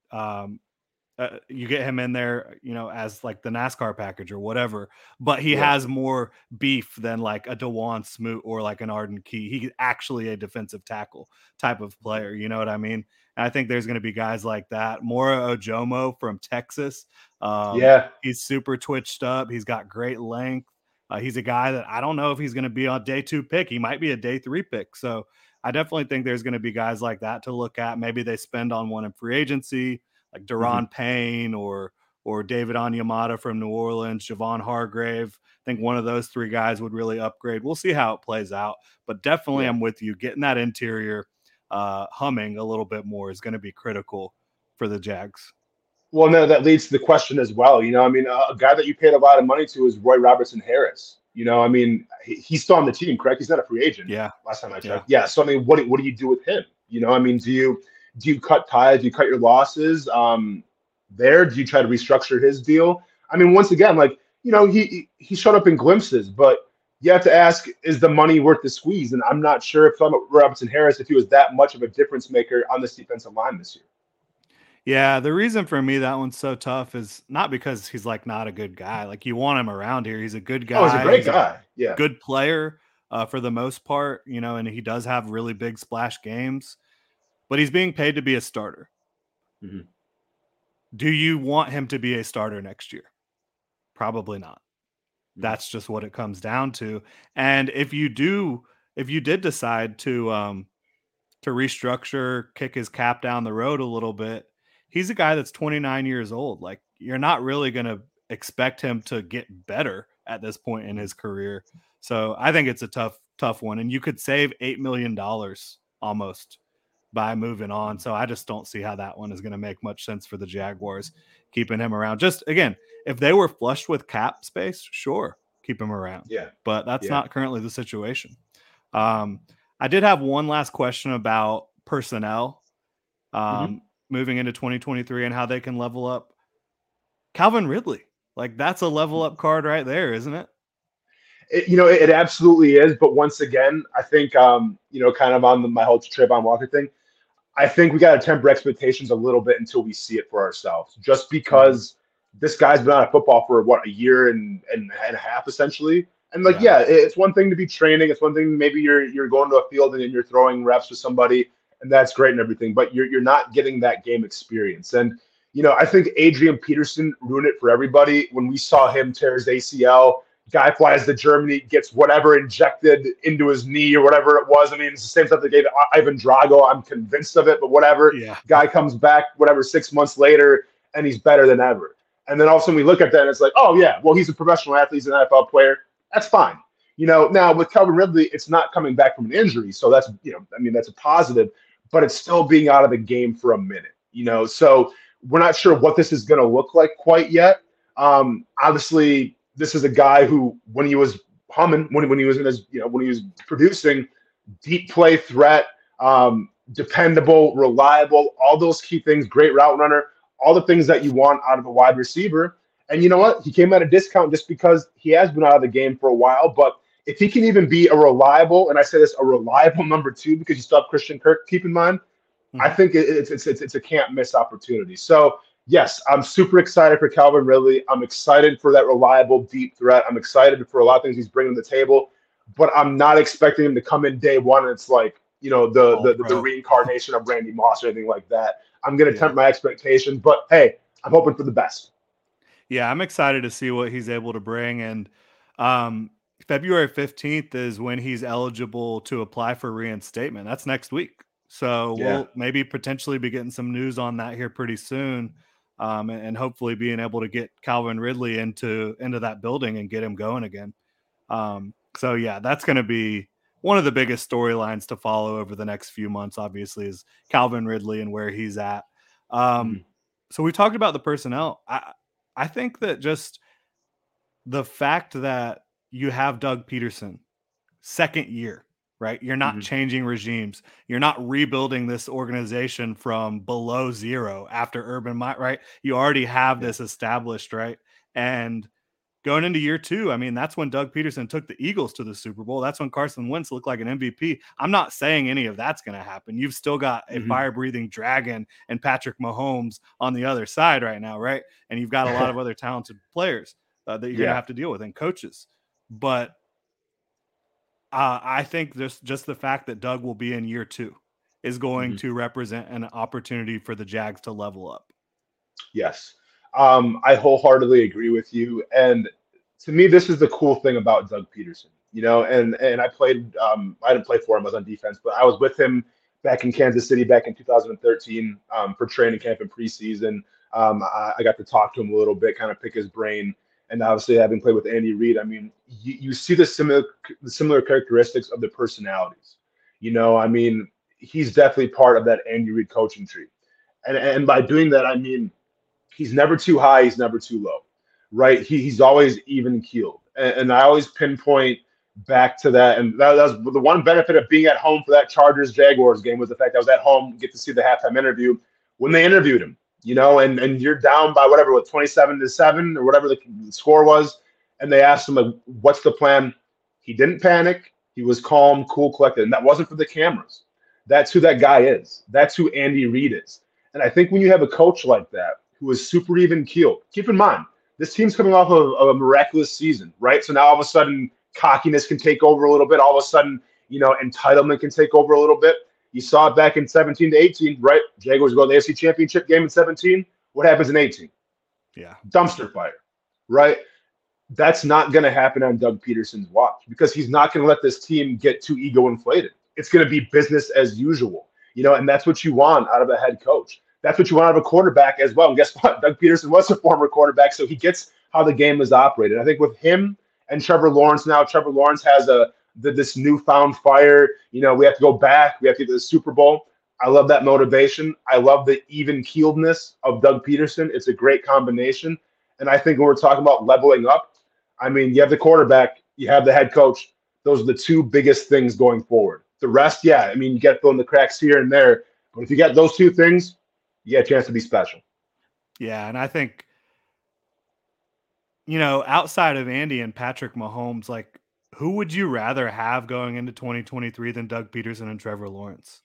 in there, as like the NASCAR package or whatever, but he has more beef than like a DeJuan Smoot or like an Arden Key. He's actually a defensive tackle type of player. You know what I mean? And I think there's going to be guys like that. Mora Ojomo from Texas. He's super twitched up. He's got great length. He's a guy that I don't know if he's going to be on day 2 pick. He might be a day 3 pick. So I definitely think there's going to be guys like that to look at. Maybe they spend on one in free agency, like Daron Payne or David Onyemata from New Orleans, Javon Hargrave. I think one of those 3 guys would really upgrade. We'll see how it plays out. But definitely I'm with you. Getting that interior humming a little bit more is going to be critical for the Jags. Well, no, that leads to the question as well. A guy that you paid a lot of money to is Roy Robertson Harris. He's still on the team, correct? He's not a free agent. Yeah. Last time I checked. Yeah. So, what do you do with him? Do you cut ties? Do you cut your losses there? Do you try to restructure his deal? Once again, he showed up in glimpses, but you have to ask, is the money worth the squeeze? And I'm not sure if Robertson Harris, if he was that much of a difference maker on this defensive line this year. Yeah, the reason for me that one's so tough is not because he's like not a good guy. Like you want him around here. He's a good guy. Oh, he's a great guy. Yeah. Good player for the most part, and he does have really big splash games, but he's being paid to be a starter. Do you want him to be a starter next year? Probably not. That's just what it comes down to. And if you did decide to restructure, kick his cap down the road a little bit, he's a guy that's 29 years old. Like you're not really going to expect him to get better at this point in his career. So I think it's a tough one. And you could save $8 million almost by moving on. So I just don't see how that one is going to make much sense for the Jaguars, keeping him around. Just again, if they were flushed with cap space, sure, keep him around. Yeah. But that's not currently the situation. I did have one last question about personnel moving into 2023 and how they can level up. Calvin Ridley, like that's a level up card right there, isn't it? It absolutely is. But once again, I think, kind of on my whole Trayvon Walker thing, I think we got to temper expectations a little bit until we see it for ourselves. Just because this guy's been out of football for a year and a half, essentially. And it's one thing to be training. It's one thing maybe you're going to a field and you're throwing reps with somebody, and that's great and everything. But you're not getting that game experience. And I think Adrian Peterson ruined it for everybody when we saw him tear his ACL. Guy flies to Germany, gets whatever injected into his knee or whatever it was. It's the same stuff they gave Ivan Drago. I'm convinced of it, but whatever. Yeah. Guy comes back, 6 months later, and he's better than ever. And then all of a sudden we look at that and it's like, oh yeah, well he's a professional athlete, he's an NFL player. That's fine. Now with Calvin Ridley, it's not coming back from an injury, so that's that's a positive, but it's still being out of the game for a minute. So we're not sure what this is going to look like quite yet. Obviously. This is a guy who, when he was humming, when he was in his, when he was producing, deep play threat, dependable, reliable, all those key things, great route runner, all the things that you want out of a wide receiver. And you know what? He came at a discount just because he has been out of the game for a while. But if he can even be a reliable, and I say this, a reliable number 2, because you still have Christian Kirk, keep in mind, I think it's a can't miss opportunity. So. Yes, I'm super excited for Calvin Ridley. I'm excited for that reliable, deep threat. I'm excited for a lot of things he's bringing to the table, but I'm not expecting him to come in day one and it's like, the reincarnation of Randy Moss or anything like that. I'm going to temper my expectations, but hey, I'm hoping for the best. Yeah, I'm excited to see what he's able to bring. And February 15th is when he's eligible to apply for reinstatement. That's next week. So we'll maybe potentially be getting some news on that here pretty soon. And hopefully being able to get Calvin Ridley into that building and get him going again. So yeah, that's going to be one of the biggest storylines to follow over the next few months, obviously, is Calvin Ridley and where he's at. So we talked about the personnel. I think that just the fact that you have Doug Peterson, second year, right? You're not changing regimes. You're not rebuilding this organization from below zero after Urban Meyer, right? You already have this established, right? And going into year two, I mean, that's when Doug Peterson took the Eagles to the Super Bowl. That's when Carson Wentz looked like an MVP. I'm not saying any of that's going to happen. You've still got a fire-breathing dragon and Patrick Mahomes on the other side right now, right? And you've got a lot of other talented players that you're going to have to deal with and coaches. But I think just the fact that Doug will be in year two is going to represent an opportunity for the Jags to level up. Yes. I wholeheartedly agree with you. And to me, this is the cool thing about Doug Peterson, you know, and I played, I didn't play for him, I was on defense, but I was with him back in Kansas City back in 2013 for training camp and preseason. I got to talk to him a little bit, kind of pick his brain. And obviously, having played with Andy Reid, I mean, you see the similar characteristics of the personalities. You know, I mean, he's definitely part of that Andy Reid coaching tree. And by doing that, I mean, he's never too high, he's never too low, right? He's always even keeled. And I always pinpoint back to that. And that was the one benefit of being at home for that Chargers-Jaguars game, was the fact I was at home, get to see the halftime interview when they interviewed him. You know, and you're down by whatever, 27-7 or whatever the score was. And they asked him, like, what's the plan? He didn't panic. He was calm, cool, collected. And that wasn't for the cameras. That's who that guy is. That's who Andy Reid is. And I think when you have a coach like that who is super even keeled, keep in mind, this team's coming off of a miraculous season, right? So now all of a sudden cockiness can take over a little bit. All of a sudden, you know, entitlement can take over a little bit. You saw it back in 17-18, right? Jaguars go to the AFC Championship game in 17. What happens in 18? Yeah. Dumpster fire, right? That's not going to happen on Doug Peterson's watch, because he's not going to let this team get too ego inflated. It's going to be business as usual, you know, and that's what you want out of a head coach. That's what you want out of a quarterback as well. And guess what? Doug Peterson was a former quarterback, so he gets how the game is operated. I think with him and Trevor Lawrence now, Trevor Lawrence has this newfound fire. You know, we have to go back. We have to get to the Super Bowl. I love that motivation. I love the even-keeledness of Doug Peterson. It's a great combination. And I think when we're talking about leveling up, I mean, you have the quarterback, you have the head coach. Those are the two biggest things going forward. The rest, yeah, I mean, you get to fill in the cracks here and there. But if you get those two things, you get a chance to be special. Yeah, and I think, you know, outside of Andy and Patrick Mahomes, like, who would you rather have going into 2023 than Doug Peterson and Trevor Lawrence?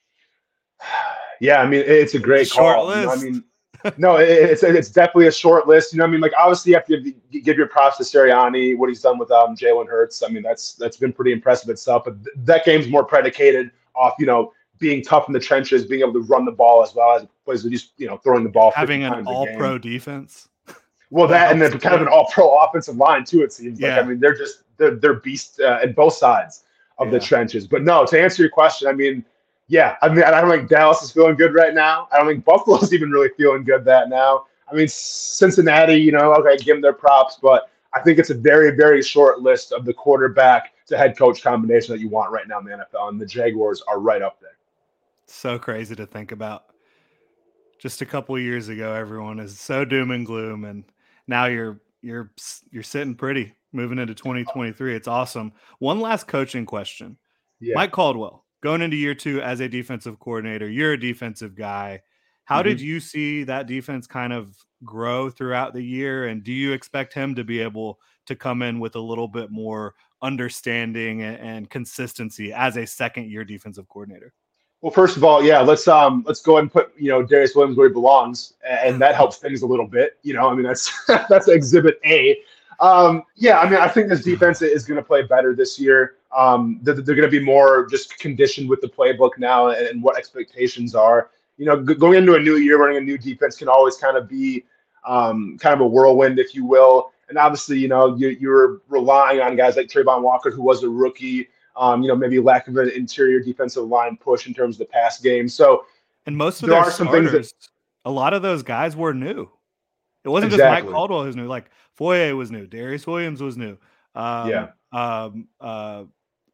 Yeah, I mean, it's a great short call. list. You know, I mean, no, it's definitely a short list. You know, I mean, like, obviously you have to give your props to Sirianni, what he's done with Jalen Hurts. I mean, that's been pretty impressive itself. But that game's more predicated off, you know, being tough in the trenches, being able to run the ball as well as opposed to just, you know, throwing the ball. Having an all-pro defense. Well, that and then kind of an all-pro offensive line too. It seems like. I mean, they're beasts at both sides of the trenches. But no, to answer your question, I mean, yeah, I mean, I don't think Dallas is feeling good right now. I don't think Buffalo's even really feeling good now. I mean, Cincinnati, you know, okay, give them their props, but I think it's a very, very short list of the quarterback to head coach combination that you want right now in the NFL, and the Jaguars are right up there. So crazy to think about. Just a couple of years ago, everyone is so doom and gloom, and now you're sitting pretty moving into 2023. It's awesome. One last coaching question. Yeah. Mike Caldwell, going into year two as a defensive coordinator, you're a defensive guy. How did you see that defense kind of grow throughout the year? And do you expect him to be able to come in with a little bit more understanding and consistency as a second-year defensive coordinator? Well, first of all, yeah, let's go ahead and put, you know, Darius Williams where he belongs, and that helps things a little bit. You know, I mean, that's Exhibit A. Yeah, I mean, I think this defense is going to play better this year. They're going to be more just conditioned with the playbook now and what expectations are. You know, going into a new year, running a new defense can always kind of be kind of a whirlwind, if you will. And obviously, you know, you're relying on guys like Trayvon Walker, who was a rookie. You know, maybe lack of an interior defensive line push in terms of the pass game. So, and most of their starters, a lot of those guys were new. It wasn't just Mike Caldwell who's new. Like Foye was new, Darius Williams was new. The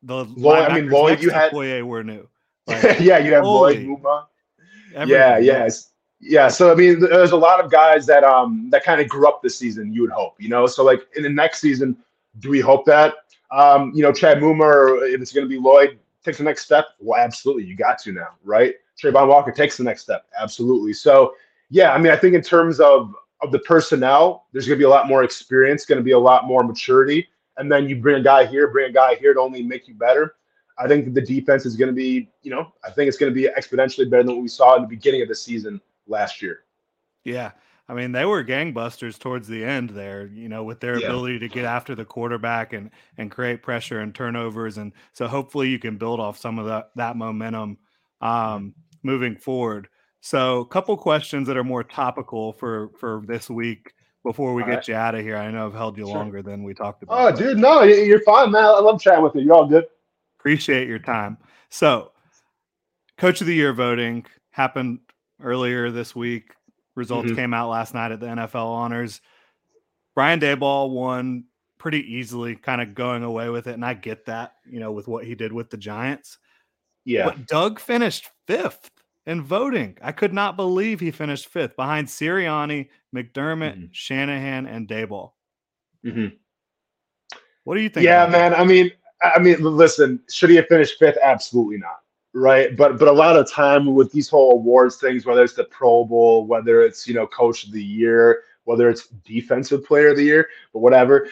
the Lloyd, linebackers Lloyd, next you to had Foye were new. Like, yeah, you have Lloyd, holy, Muma. Yeah, everything. yes. Yeah, so I mean, there's a lot of guys that that kind of grew up this season. You would hope, So like in the next season, do we hope that Chad Muma, or if it's going to be Lloyd, takes the next step? Well, absolutely, you got to now, right? Trayvon Walker takes the next step, absolutely. So yeah, I mean, I think in terms of the personnel, there's going to be a lot more experience, going to be a lot more maturity, and then you bring a guy here to only make you better. I think the defense is going to be, I think it's going to be exponentially better than what we saw in the beginning of the season last year. Yeah. I mean, they were gangbusters towards the end there, with their ability to get after the quarterback and create pressure and turnovers. And so hopefully you can build off some of that momentum moving forward. So a couple questions that are more topical for this week before we get you out of here. I know I've held you longer than we talked about. Oh, dude, no, you're fine, man. I love chatting with you. You're all good. Appreciate your time. So, Coach of the Year voting happened earlier this week. Results came out last night at the NFL Honors. Brian Daboll won pretty easily, kind of going away with it, and I get that, with what he did with the Giants. Yeah. But Doug finished 5th in voting. I could not believe he finished 5th behind Sirianni, McDermott, Shanahan, and Daboll. What do you think? Yeah, man. I mean, listen, should he have finished 5th? Absolutely not. Right. But a lot of time with these whole awards things, whether it's the Pro Bowl, whether it's, Coach of the Year, whether it's Defensive Player of the Year, but whatever,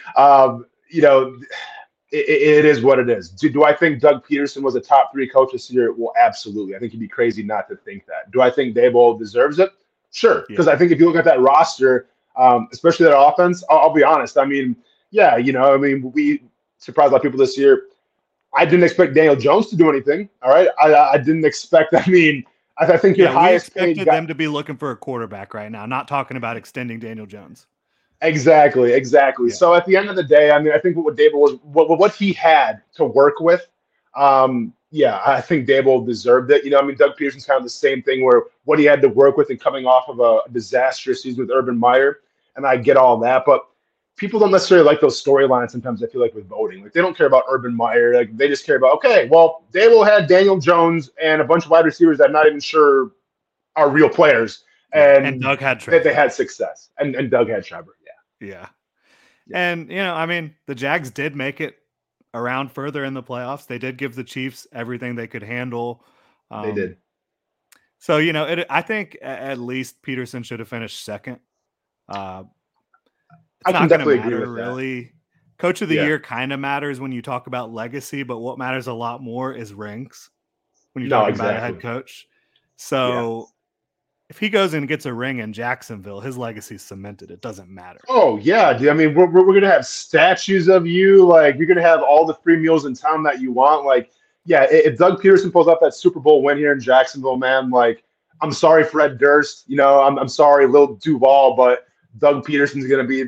it is what it is. Do I think Doug Peterson was a top 3 coach this year? Well, absolutely. I think you'd be crazy not to think that. Do I think Daboll deserves it? Sure. Because I think if you look at that roster, especially that offense, I'll be honest. I mean, yeah, we surprised a lot of people this year. I didn't expect Daniel Jones to do anything. All right. I didn't expect, I think your highest paid expected them to be looking for a quarterback right now, not talking about extending Daniel Jones. Exactly. Yeah. So at the end of the day, I think what Daboll was, what he had to work with, I think Daboll deserved it. Doug Peterson's kind of the same thing where what he had to work with and coming off of a disastrous season with Urban Meyer, and I get all that, but people don't necessarily like those storylines sometimes, I feel like, with voting. Like, they don't care about Urban Meyer. Like, they just care about, okay, well, Daboll had Daniel Jones and a bunch of wide receivers that I'm not even sure are real players. And Doug had Trevor. They had success. And Doug had Trevor, yeah. And, the Jags did make it around further in the playoffs. They did give the Chiefs everything they could handle. They did. So, I think at least Peterson should have finished 2nd. I can definitely agree with that. Really, Coach of the Year kind of matters when you talk about legacy, but what matters a lot more is ranks when you're talking about a head coach. So if he goes and gets a ring in Jacksonville, his legacy is cemented. It doesn't matter. Oh, yeah. Dude. I mean, we're going to have statues of you. Like, you're going to have all the free meals in town that you want. Like, yeah, if Doug Peterson pulls off that Super Bowl win here in Jacksonville, man, like, I'm sorry, Fred Durst. I'm sorry, Lil Duval, but Doug Peterson's going to be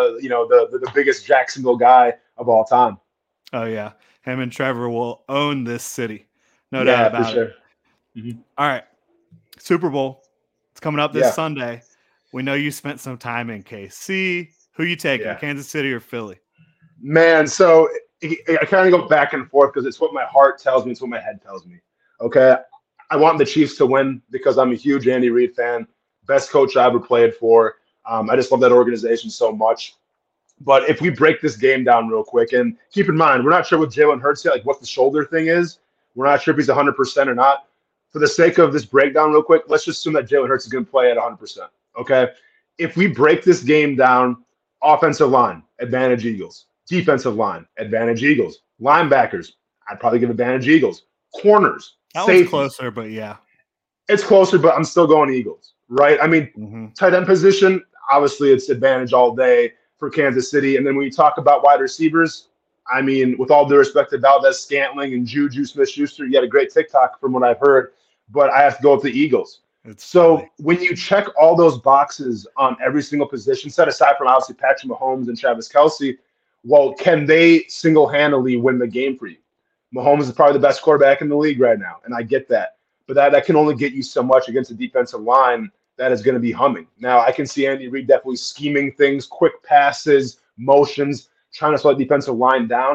the biggest Jacksonville guy of all time. Oh, yeah. Him and Trevor will own this city. No doubt about it. All right. Super Bowl. It's coming up this Sunday. We know you spent some time in KC. Who you taking, Kansas City or Philly? Man, so I kind of go back and forth because it's what my heart tells me. It's what my head tells me. Okay. I want the Chiefs to win because I'm a huge Andy Reid fan. Best coach I ever played for. I just love that organization so much. But if we break this game down real quick, and keep in mind, we're not sure what Jalen Hurts yet, like what the shoulder thing is. We're not sure if he's 100% or not. For the sake of this breakdown real quick, let's just assume that Jalen Hurts is going to play at 100%. Okay? If we break this game down, offensive line, advantage Eagles. Defensive line, advantage Eagles. Linebackers, I'd probably give advantage Eagles. Corners, safety. Closer, but yeah. It's closer, but I'm still going Eagles, right? I mean, tight end position, obviously it's advantage all day for Kansas City. And then when you talk about wide receivers, I mean, with all due respect to Valdez-Scantling and Juju Smith-Schuster, you had a great TikTok from what I've heard, but I have to go with the Eagles. When you check all those boxes on every single position, set aside from obviously Patrick Mahomes and Travis Kelce, well, can they single-handedly win the game for you? Mahomes is probably the best quarterback in the league right now, and I get that. But that can only get you so much against a defensive line that is going to be humming. Now, I can see Andy Reid definitely scheming things, quick passes, motions, trying to slow the defensive line down.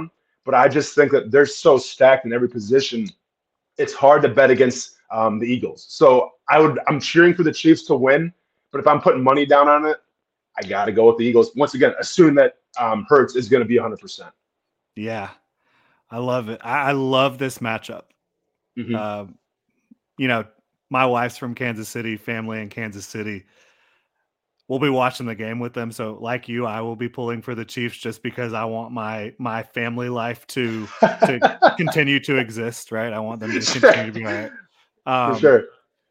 but I just think that they're so stacked in every position. It's hard to bet against the Eagles. So I'm cheering for the Chiefs to win, but if I'm putting money down on it, I got to go with the Eagles. Once again, assuming that Hurts is going to be 100%. Yeah, I love it. I love this matchup. Mm-hmm. You know, my wife's from Kansas City, family in Kansas City. We'll be watching the game with them. So like you, I will be pulling for the Chiefs just because I want my family life to continue to exist, right? I want them to continue to be all right. For sure.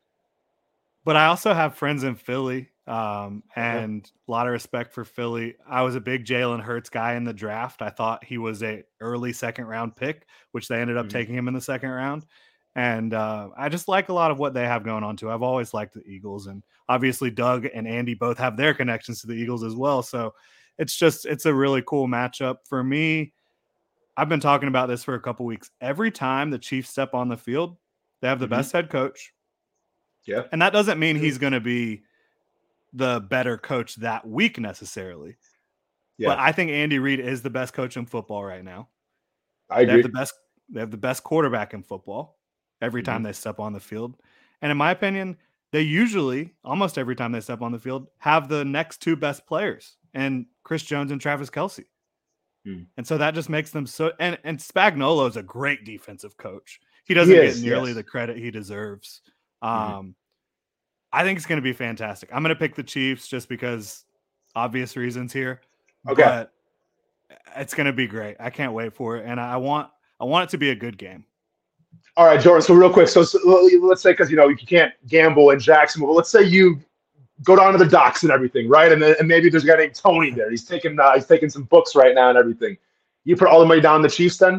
But I also have friends in Philly, and a lot of respect for Philly. I was a big Jalen Hurts guy in the draft. I thought he was a early second-round pick, which they ended up taking him in the second round. And I just like a lot of what they have going on, too. I've always liked the Eagles. And obviously Doug and Andy both have their connections to the Eagles as well. So it's a really cool matchup. For me, I've been talking about this for a couple weeks. Every time the Chiefs step on the field, they have the best head coach. Yeah. And that doesn't mean he's going to be the better coach that week necessarily. Yeah. But I think Andy Reid is the best coach in football right now. I agree. They have the best quarterback in football every time they step on the field. And in my opinion, they usually, almost every time they step on the field, have the next two best players, and Chris Jones and Travis Kelce. And so that just makes them so – and Spagnuolo is a great defensive coach. He doesn't get nearly the credit he deserves. I think it's going to be fantastic. I'm going to pick the Chiefs just because obvious reasons here. Okay. But it's going to be great. I can't wait for it. And I want it to be a good game. All right, Jordan. So real quick. So let's say, because, you can't gamble in Jacksonville. Let's say you go down to the docks and everything, right? And maybe there's a guy named Tony there. He's taking some books right now and everything. You put all the money down on the Chiefs then?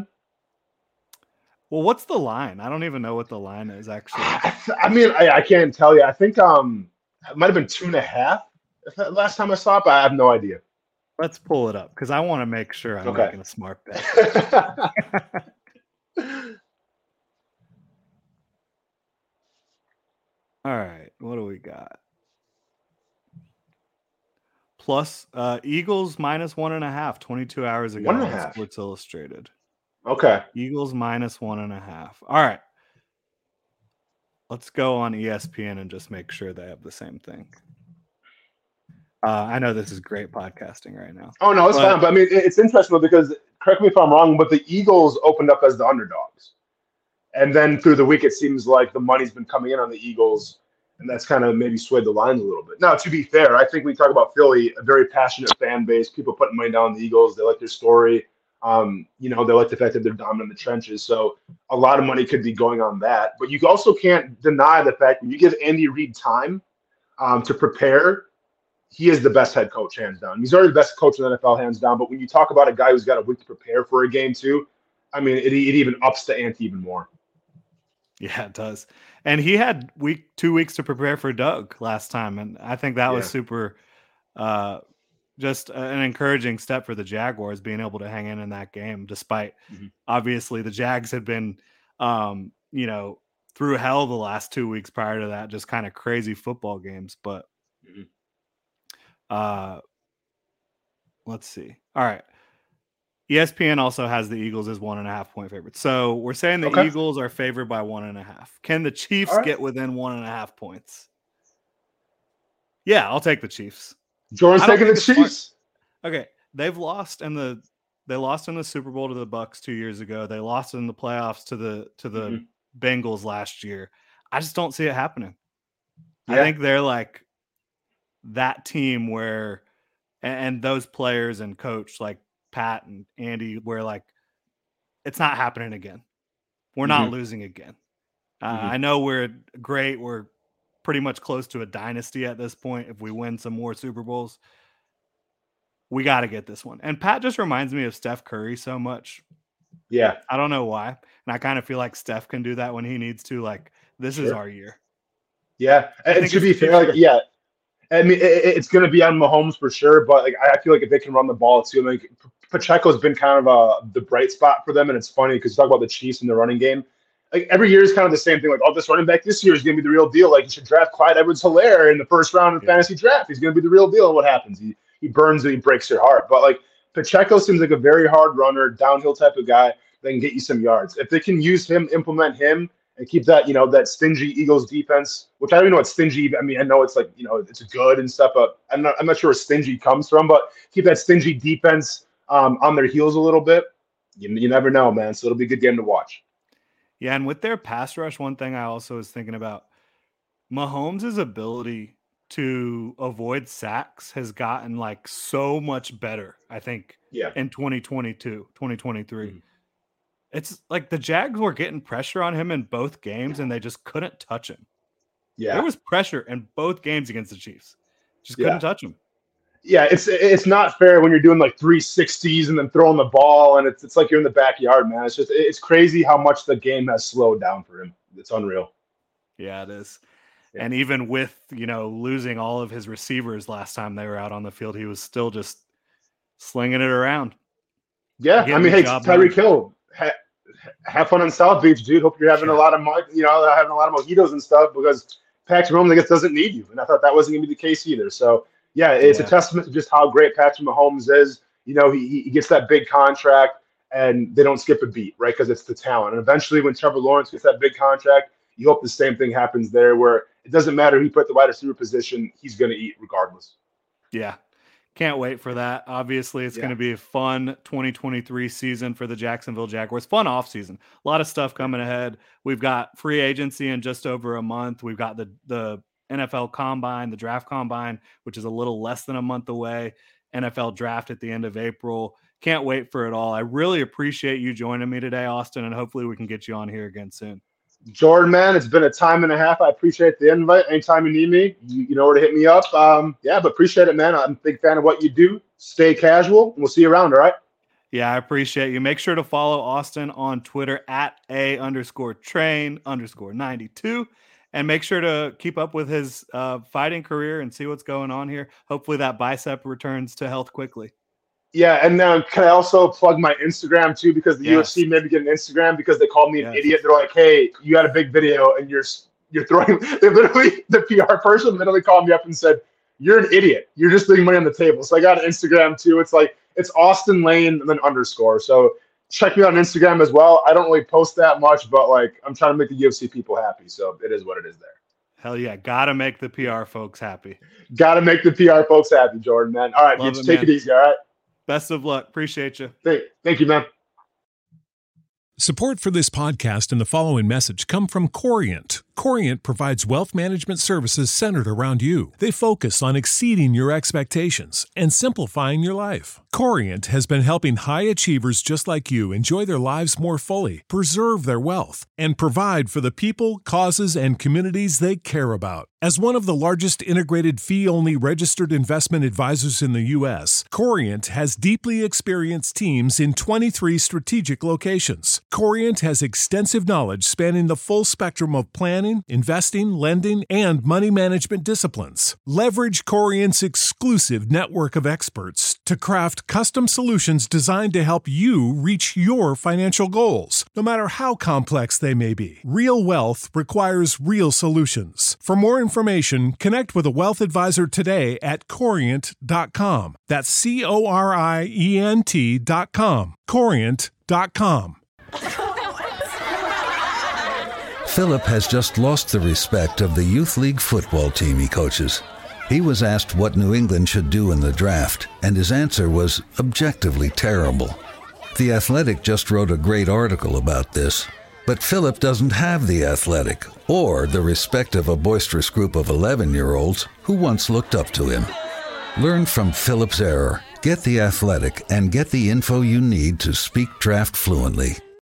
Well, what's the line? I don't even know what the line is, actually. I mean, I can't tell you. I think it might have been 2.5 last time I saw it, but I have no idea. Let's pull it up because I want to make sure I'm making a smart bet. All right, what do we got? Plus Eagles minus 1.5, 22 hours ago. 1.5. Sports Illustrated. Okay. Eagles minus 1.5. All right. Let's go on ESPN and just make sure they have the same thing. I know this is great podcasting right now. Oh, no, it's fine. But I mean, it's interesting though, because correct me if I'm wrong, but the Eagles opened up as the underdogs. And then through the week, it seems like the money's been coming in on the Eagles, and that's kind of maybe swayed the lines a little bit. Now, to be fair, I think we talk about Philly, a very passionate fan base, people putting money down on the Eagles. They like their story. They like the fact that they're dominant in the trenches. So a lot of money could be going on that. But you also can't deny the fact when you give Andy Reid time to prepare, he is the best head coach, hands down. He's already the best coach in the NFL, hands down. But when you talk about a guy who's got a week to prepare for a game too, I mean, it even ups the ante even more. Yeah, it does. And he had 2 weeks to prepare for Doug last time. And I think that was super just an encouraging step for the Jaguars being able to hang in that game, despite obviously the Jags had been, through hell the last 2 weeks prior to that, just kind of crazy football games. But let's see. All right. ESPN also has the Eagles as 1.5 point favorites. So we're saying the Eagles are favored by 1.5. Can the Chiefs get within 1.5 points? Yeah, I'll take the Chiefs. Jordan's taking the Chiefs. Okay, they lost in the Super Bowl to the Bucs 2 years ago. They lost in the playoffs to the Bengals last year. I just don't see it happening. Yeah. I think they're like that team where, and those players and coach like Pat and Andy, where like it's not happening again. We're not losing again. I know we're great. We're pretty much close to a dynasty at this point. If we win some more Super Bowls, we got to get this one. And Pat just reminds me of Steph Curry so much. Yeah. I don't know why. And I kind of feel like Steph can do that when he needs to. Like, this is our year. Yeah. And to be fair, I mean, it's going to be on Mahomes for sure, but like I feel like if they can run the ball too, like Pacheco's been kind of the bright spot for them, and it's funny because you talk about the Chiefs and the running game. Like every year is kind of the same thing. Like, this running back this year is going to be the real deal. Like, you should draft Clyde Edwards-Helaire in the first round of fantasy draft. He's going to be the real deal. And what happens? He burns it. He breaks your heart. But like Pacheco seems like a very hard runner, downhill type of guy that can get you some yards. If they can use him, implement him, and keep that, that stingy Eagles defense, which I don't even know what stingy, I mean, I know it's like, it's good and stuff, but I'm not sure where stingy comes from, but keep that stingy defense on their heels a little bit. You never know, man. So it'll be a good game to watch. Yeah, and with their pass rush, one thing I also was thinking about, Mahomes' ability to avoid sacks has gotten like so much better, I think, in 2022, 2023. Mm-hmm. It's like the Jags were getting pressure on him in both games, and they just couldn't touch him. Yeah. There was pressure in both games against the Chiefs. Just couldn't touch him. Yeah, it's not fair when you're doing like 360s and then throwing the ball, and it's like you're in the backyard, man. It's crazy how much the game has slowed down for him. It's unreal. Yeah, it is. Yeah. And even with, losing all of his receivers last time they were out on the field, he was still just slinging it around. Yeah, I mean, hey, Tyreek Hill, have fun on South Beach, dude. Hope you're having a lot of, having a lot of mojitos and stuff, because Patrick Mahomes, I guess, doesn't need you. And I thought that wasn't going to be the case either. So, yeah, it's a testament to just how great Patrick Mahomes is. He gets that big contract, and they don't skip a beat, right? Because it's the talent. And eventually, when Trevor Lawrence gets that big contract, you hope the same thing happens there, where it doesn't matter who you put the wide receiver position, he's going to eat regardless. Yeah. Can't wait for that. Obviously, it's going to be a fun 2023 season for the Jacksonville Jaguars. Fun offseason. A lot of stuff coming ahead. We've got free agency in just over a month. We've got the NFL Combine, the Draft Combine, which is a little less than a month away. NFL Draft at the end of April. Can't wait for it all. I really appreciate you joining me today, Austin, and hopefully we can get you on here again soon. Jordan, man, it's been a time and a half. I appreciate the invite. Anytime you need me, you know where to hit me up. But appreciate it, man. I'm a big fan of what you do. Stay casual, and we'll see you around, all right? Yeah, I appreciate you. Make sure to follow Austin on Twitter at @A_train_92. And make sure to keep up with his fighting career and see what's going on here. Hopefully that bicep returns to health quickly. Yeah, and can I also plug my Instagram too? Because the UFC made me get an Instagram because they called me an idiot. They're like, "Hey, you had a big video and you're throwing." They literally, the PR person literally called me up and said, "You're an idiot. You're just leaving money on the table." So I got an Instagram too. It's Austin Lane and then _. So check me out on Instagram as well. I don't really post that much, but I'm trying to make the UFC people happy. So it is what it is there. Hell yeah, gotta make the PR folks happy. Gotta make the PR folks happy, Jordan, man. All right, just take it easy. All right. Best of luck. Appreciate you. Thank you, man. Support for this podcast and the following message come from Corient. Corient provides wealth management services centered around you. They focus on exceeding your expectations and simplifying your life. Corient has been helping high achievers just like you enjoy their lives more fully, preserve their wealth, and provide for the people, causes, and communities they care about. As one of the largest integrated fee-only registered investment advisors in the U.S., Corient has deeply experienced teams in 23 strategic locations. Corient has extensive knowledge spanning the full spectrum of planning, investing, lending, and money management disciplines. Leverage Corient's exclusive network of experts to craft custom solutions designed to help you reach your financial goals, no matter how complex they may be. Real wealth requires real solutions. For more information, connect with a wealth advisor today at Corient.com. That's Corient.com. Corient.com. Philip has just lost the respect of the youth league football team he coaches. He was asked what New England should do in the draft, and his answer was objectively terrible. The Athletic just wrote a great article about this, but Philip doesn't have the Athletic or the respect of a boisterous group of 11-year-olds who once looked up to him. Learn from Philip's error, get the Athletic, and get the info you need to speak draft fluently.